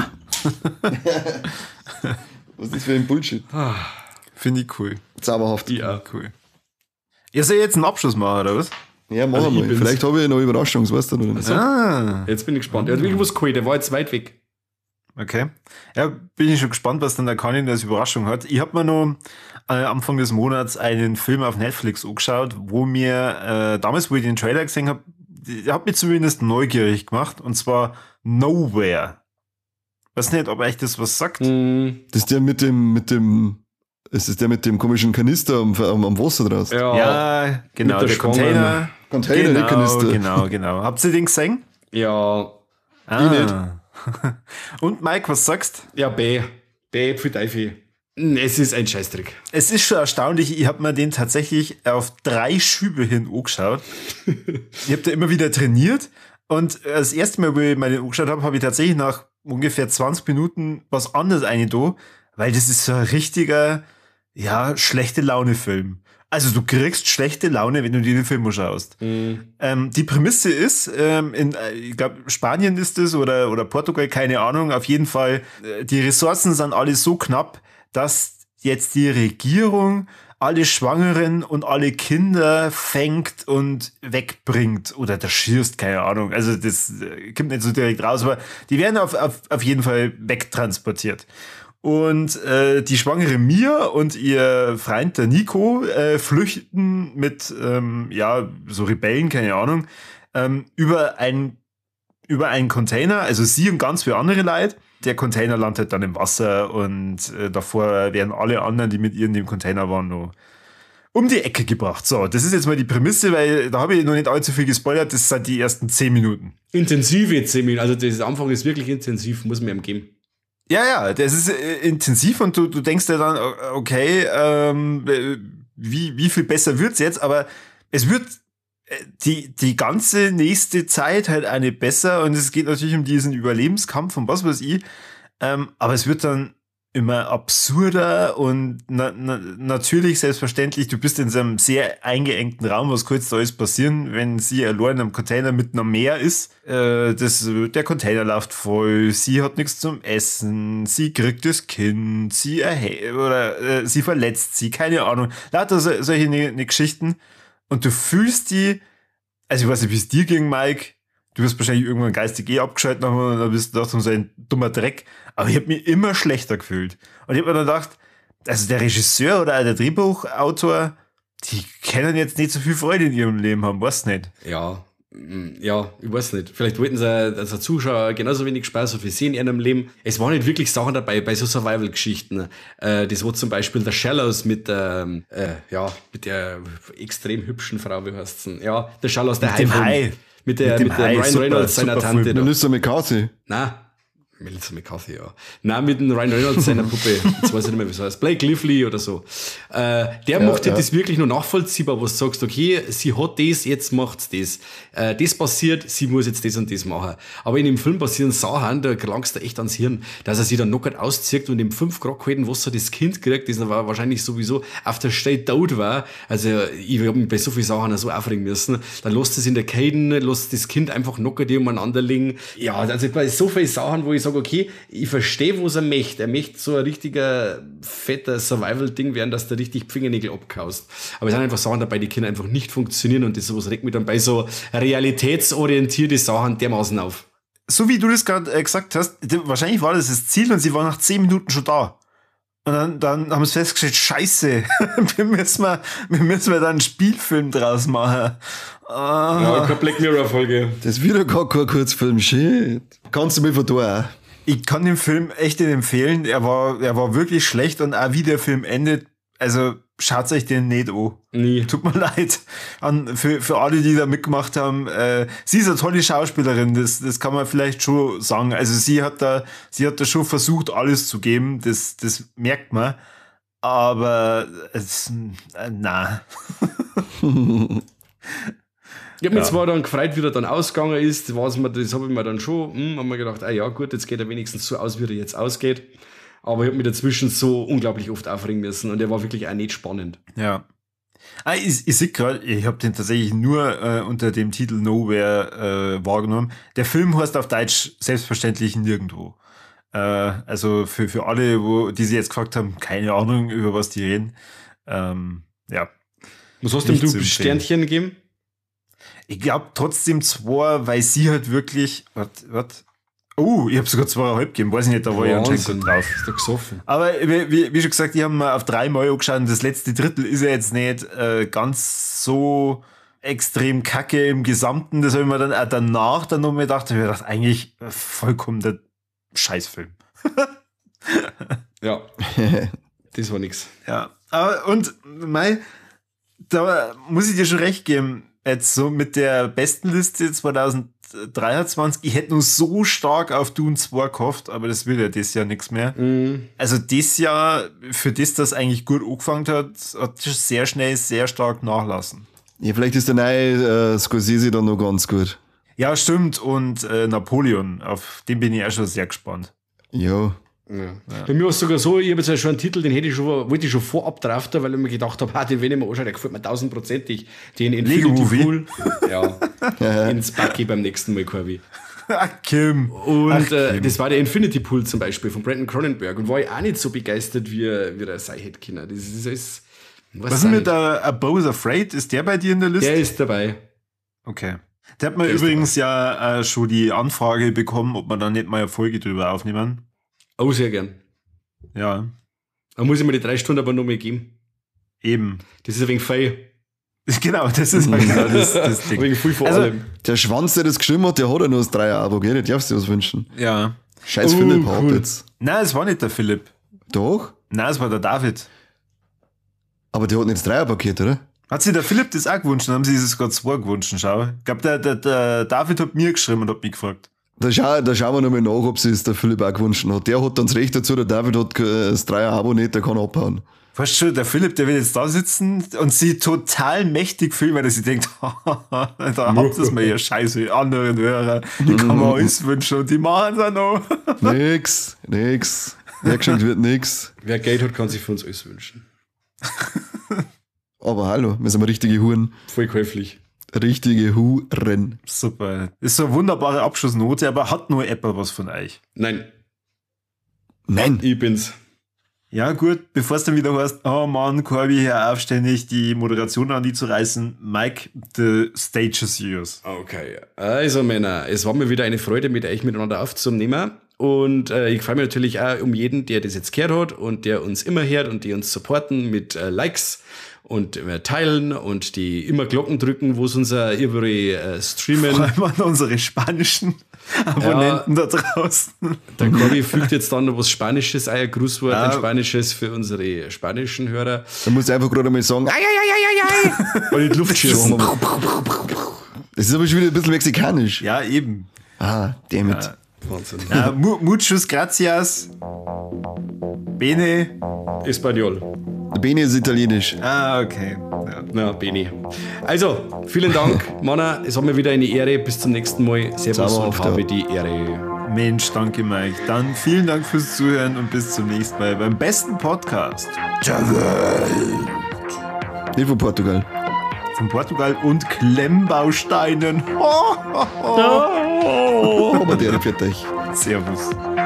S3: Was ist das für ein Bullshit?
S2: Finde ich cool.
S3: Zauberhaft.
S2: Ja, cool. Ihr seid jetzt einen Abschluss machen, oder was?
S3: Ja, machen wir mal. Vielleicht habe ich noch eine Überraschung, das weißt du noch nicht.
S1: Jetzt bin ich gespannt. Er hat wirklich was geholt, der war jetzt weit weg.
S2: Okay. Ja, bin ich schon gespannt, was dann der Kanin als Überraschung hat. Ich habe mir noch Anfang des Monats einen Film auf Netflix angeschaut, wo mir damals, wo ich den Trailer gesehen habe, der hat mich zumindest neugierig gemacht, und zwar Nowhere. Weiß nicht, ob euch das was sagt.
S3: Das ist der mit dem es ist der mit dem komischen Kanister am Wasser draußen.
S2: Ja, genau, der Container.
S3: Container,
S2: genau,
S3: der Kanister.
S2: Genau. Habt ihr den gesehen?
S1: Ja.
S3: Ich nicht.
S2: Und Mike, was sagst?
S1: Ja, B für Teufel. Es ist ein Scheißdreck.
S2: Es ist schon erstaunlich, ich habe mir den tatsächlich auf 3 Schübe hin angeschaut. Ich habe da immer wieder trainiert Und das erste Mal, wo ich meine angeschaut habe ich tatsächlich nach ungefähr 20 Minuten was anderes eingetan, weil das ist so ein richtiger, ja, schlechte Laune-Film. Also du kriegst schlechte Laune, wenn du dir den Film schaust. Die Prämisse ist, ich glaube Spanien ist es oder Portugal, keine Ahnung, auf jeden Fall, die Ressourcen sind alle so knapp, dass jetzt die Regierung alle Schwangeren und alle Kinder fängt und wegbringt oder da schießt, keine Ahnung. Also das kommt nicht so direkt raus, aber die werden auf jeden Fall wegtransportiert. Und die schwangere Mia und ihr Freund, der Nico, flüchten mit, so Rebellen, keine Ahnung, über einen Container, also sie und ganz viele andere Leute. Der Container landet dann im Wasser und davor werden alle anderen, die mit ihr in dem Container waren, noch um die Ecke gebracht. So, das ist jetzt mal die Prämisse, weil da habe ich noch nicht allzu viel gespoilert, das sind die ersten 10 Minuten.
S1: Intensive 10 Minuten, also der Anfang ist wirklich intensiv, muss man ihm geben.
S2: Ja, das ist intensiv und du denkst dir dann, okay, wie viel besser wird's jetzt? Aber es wird die ganze nächste Zeit halt eine besser und es geht natürlich um diesen Überlebenskampf und was weiß ich. Aber es wird dann immer absurder und natürlich selbstverständlich, du bist in so einem sehr eingeengten Raum, was kann jetzt da alles passieren, wenn sie allein am Container mitten am Meer ist. Der Container läuft voll, sie hat nichts zum Essen, sie kriegt das Kind, sie verletzt sie, keine Ahnung. Lauter solche Geschichten. Und du fühlst die, also ich weiß nicht, wie es dir ging, Mike, du wirst wahrscheinlich irgendwann geistig abgeschaltet haben und dann bist du doch so ein dummer Dreck. Aber ich habe mich immer schlechter gefühlt. Und ich habe mir dann gedacht, also der Regisseur oder der Drehbuchautor, die können jetzt nicht so viel Freude in ihrem Leben haben, weißt nicht.
S1: Ja, ich weiß nicht. Vielleicht wollten sie als ein Zuschauer genauso wenig Spaß wie sie in ihrem Leben. Es waren nicht wirklich Sachen dabei bei so Survival-Geschichten. Das war zum Beispiel der Shallows mit der extrem hübschen Frau, wie heißt sie? Ja, der Shallows, der Hai. Mit dem Ryan Reynolds, seiner Tante.
S3: Melissa McCarthy.
S1: Nein. Melissa McCarthy, ja. Nein, mit dem Ryan Reynolds, seiner Puppe. Jetzt weiß ich nicht mehr, wie es heißt. Blake Lively oder so. Der macht das wirklich nur nachvollziehbar, wo du sagst, okay, sie hat das, jetzt macht's das. Das passiert, sie muss jetzt das und das machen. Aber in dem Film passieren Sachen, da gelangst du echt ans Hirn, dass er sich dann knockert auszieht und im 5 Grad kalten Wasser das Kind kriegt, das war wahrscheinlich sowieso auf der Stelle tot war. Also, ich habe mich bei so vielen Sachen so aufregen müssen. Dann lässt es in der Kaden, lässt das Kind einfach knockert die umeinander liegen. Ja, also bei so vielen Sachen, wo ich sage, okay, ich verstehe, was er möchte. Er möchte so ein richtiger, fetter Survival-Ding werden, dass du richtig Fingernägel abkaust. Aber es sind einfach Sachen dabei, die können einfach nicht funktionieren und das sowas regt mich dann bei so realitätsorientierte Sachen dermaßen auf.
S2: So wie du das gerade gesagt hast, wahrscheinlich war das Ziel und sie war nach 10 Minuten schon da. Und dann haben sie festgestellt, scheiße, wir müssen da einen Spielfilm draus machen.
S1: Ja, keine Black Mirror-Folge.
S3: Das ist wieder gar kein Kurzfilm, shit. Kannst du mir von da auch?
S2: Ich kann den Film echt nicht empfehlen. Er war wirklich schlecht und auch wie der Film endet, also schaut euch den nicht an.
S1: Nie.
S2: Tut mir leid. Für alle, die da mitgemacht haben. Sie ist eine tolle Schauspielerin, das kann man vielleicht schon sagen. Also sie hat da schon versucht, alles zu geben. Das merkt man. Aber na.
S1: Ich habe mich zwar dann gefreut, wie er dann ausgegangen ist, das habe ich mir dann schon, haben wir gedacht, ja gut, jetzt geht er wenigstens so aus, wie er jetzt ausgeht. Aber ich habe mich dazwischen so unglaublich oft aufregen müssen und der war wirklich auch nicht spannend.
S2: Ja. Ich sehe gerade, ich habe den tatsächlich nur unter dem Titel Nowhere wahrgenommen. Der Film heißt auf Deutsch selbstverständlich Nirgendwo. Also für alle, die sich jetzt gefragt haben, keine Ahnung, über was die reden. Ja.
S1: Was hast du Sternchen gegeben?
S2: Ich glaube trotzdem 2, weil sie halt wirklich. Oh, ich habe sogar 2,5 gegeben. Weiß ich nicht, da war ich anscheinend gut drauf.
S1: Ist doch gesoffen.
S2: Aber wie schon gesagt, ich habe mir auf 3 Mal angeschaut und das letzte Drittel ist ja jetzt nicht ganz so extrem kacke im Gesamten. Das habe ich mir dann auch danach dann nochmal gedacht. Ich habe gedacht, eigentlich vollkommen der Scheißfilm.
S1: Ja, das war nix.
S2: Ja, aber und da muss ich dir schon recht geben. Jetzt so mit der besten Liste 2023, ich hätte nur so stark auf Dune 2 gehofft, aber das will ja das Jahr nichts mehr. Also das Jahr, für das eigentlich gut angefangen hat sehr schnell sehr stark nachlassen.
S3: Ja, vielleicht ist der neue Scorsese dann noch ganz gut.
S2: Ja, stimmt. Und Napoleon, auf den bin ich auch schon sehr gespannt.
S3: Ja.
S1: Ja. Bei mir war es sogar so, ich habe jetzt ja schon einen Titel, den wollte ich schon vorab draften, weil ich mir gedacht habe, den will ich mir anschauen, der gefällt mir 1000%ig. Den Infinity Pool. Ja. Ins Bucky beim nächsten Mal, Corby.
S2: Kim.
S1: Und das war der Infinity Pool zum Beispiel von Brandon Cronenberg und war ich auch nicht so begeistert, wie er sein hätte können. Das ist alles.
S2: Was ist mit A Bow's Afraid? Ist der bei dir in der Liste?
S1: Der ist dabei.
S2: Okay. Der hat mir übrigens ja schon die Anfrage bekommen, ob wir da nicht mal eine Folge drüber aufnehmen.
S1: Oh, sehr gern.
S2: Ja.
S1: Da muss ich mir die 3 Stunden aber noch mal geben.
S2: Eben.
S1: Das ist ein wenig feil.
S2: Genau, das ist genau das Ding.
S1: Ein wenig viel vor allem.
S3: Der Schwanz, der das geschrieben hat, der hat ja nur das 3er-Abo, gell? Das darfst du dir was wünschen.
S2: Ja.
S3: Scheiß Philipp hat
S1: cool.
S3: jetzt.
S2: Nein, es war nicht der Philipp.
S3: Doch?
S2: Nein, es war der David.
S3: Aber der hat nicht das 3er-Paket, oder?
S2: Hat sich der Philipp das auch gewünscht? Dann haben sie sogar 2 gewünscht, schau. Ich glaube, der David hat mir geschrieben und hat mich gefragt.
S3: Da schauen wir nochmal nach, ob sie es der Philipp auch gewünscht hat. Der hat dann das Recht dazu, der David hat das 3er-Abo nicht, der kann abhauen.
S2: Weißt du, der Philipp, der will jetzt da sitzen und sie total mächtig fühlen, weil er sich denkt, da habt ihr mir ja scheiße, anderen Hörer, die kann man alles wünschen und die machen es auch noch.
S3: Nix. Hergeschenkt wird nix.
S1: Wer Geld hat, kann sich für uns alles wünschen.
S3: Aber hallo, wir sind mal richtige Huren.
S1: Voll käuflich.
S3: Richtige Huren.
S2: Super. Ist so eine wunderbare Abschlussnote, aber hat nur Apple was von euch?
S1: Nein,
S3: Nein.
S1: ich bin's.
S2: Ja, gut, bevor es dann wieder heißt, oh Mann, Corby, hör auf, ständig die Moderation an die zu reißen. Mike, the stage is yours.
S1: Okay, also Männer, es war mir wieder eine Freude, mit euch miteinander aufzunehmen. Und ich freue mich natürlich auch um jeden, der das jetzt gehört hat und der uns immer hört und die uns supporten mit Likes und teilen und die immer Glocken drücken, wo es unser überall streamen.
S2: Vor allem an unsere spanischen Abonnenten da draußen.
S1: Der Corby fügt jetzt dann noch was Spanisches, ein Grußwort,
S2: Ja.
S1: ein Spanisches für unsere spanischen Hörer.
S3: Da musst du einfach gerade mal sagen,
S1: Und in die Luft schießen.
S3: das ist aber schon wieder ein bisschen mexikanisch.
S2: Ja, eben.
S3: Ah, damit.
S2: Ja.
S1: Wahnsinn.
S2: Muchos gracias. Bene.
S1: Espanol.
S3: Der Bene ist italienisch.
S2: Ah, okay. Ja.
S1: Na, Beni. Also, vielen Dank, Manna. Es war mir wieder eine Ehre. Bis zum nächsten Mal. Servus
S3: Zauberhaft,
S1: und habe
S3: ja.
S1: die Ehre.
S2: Mensch, danke Mike. Dann vielen Dank fürs Zuhören und bis zum nächsten Mal beim besten Podcast
S3: Nicht von Portugal.
S2: von Portugal und Klemmbausteinen.
S3: Aber der fährt euch.
S2: Servus.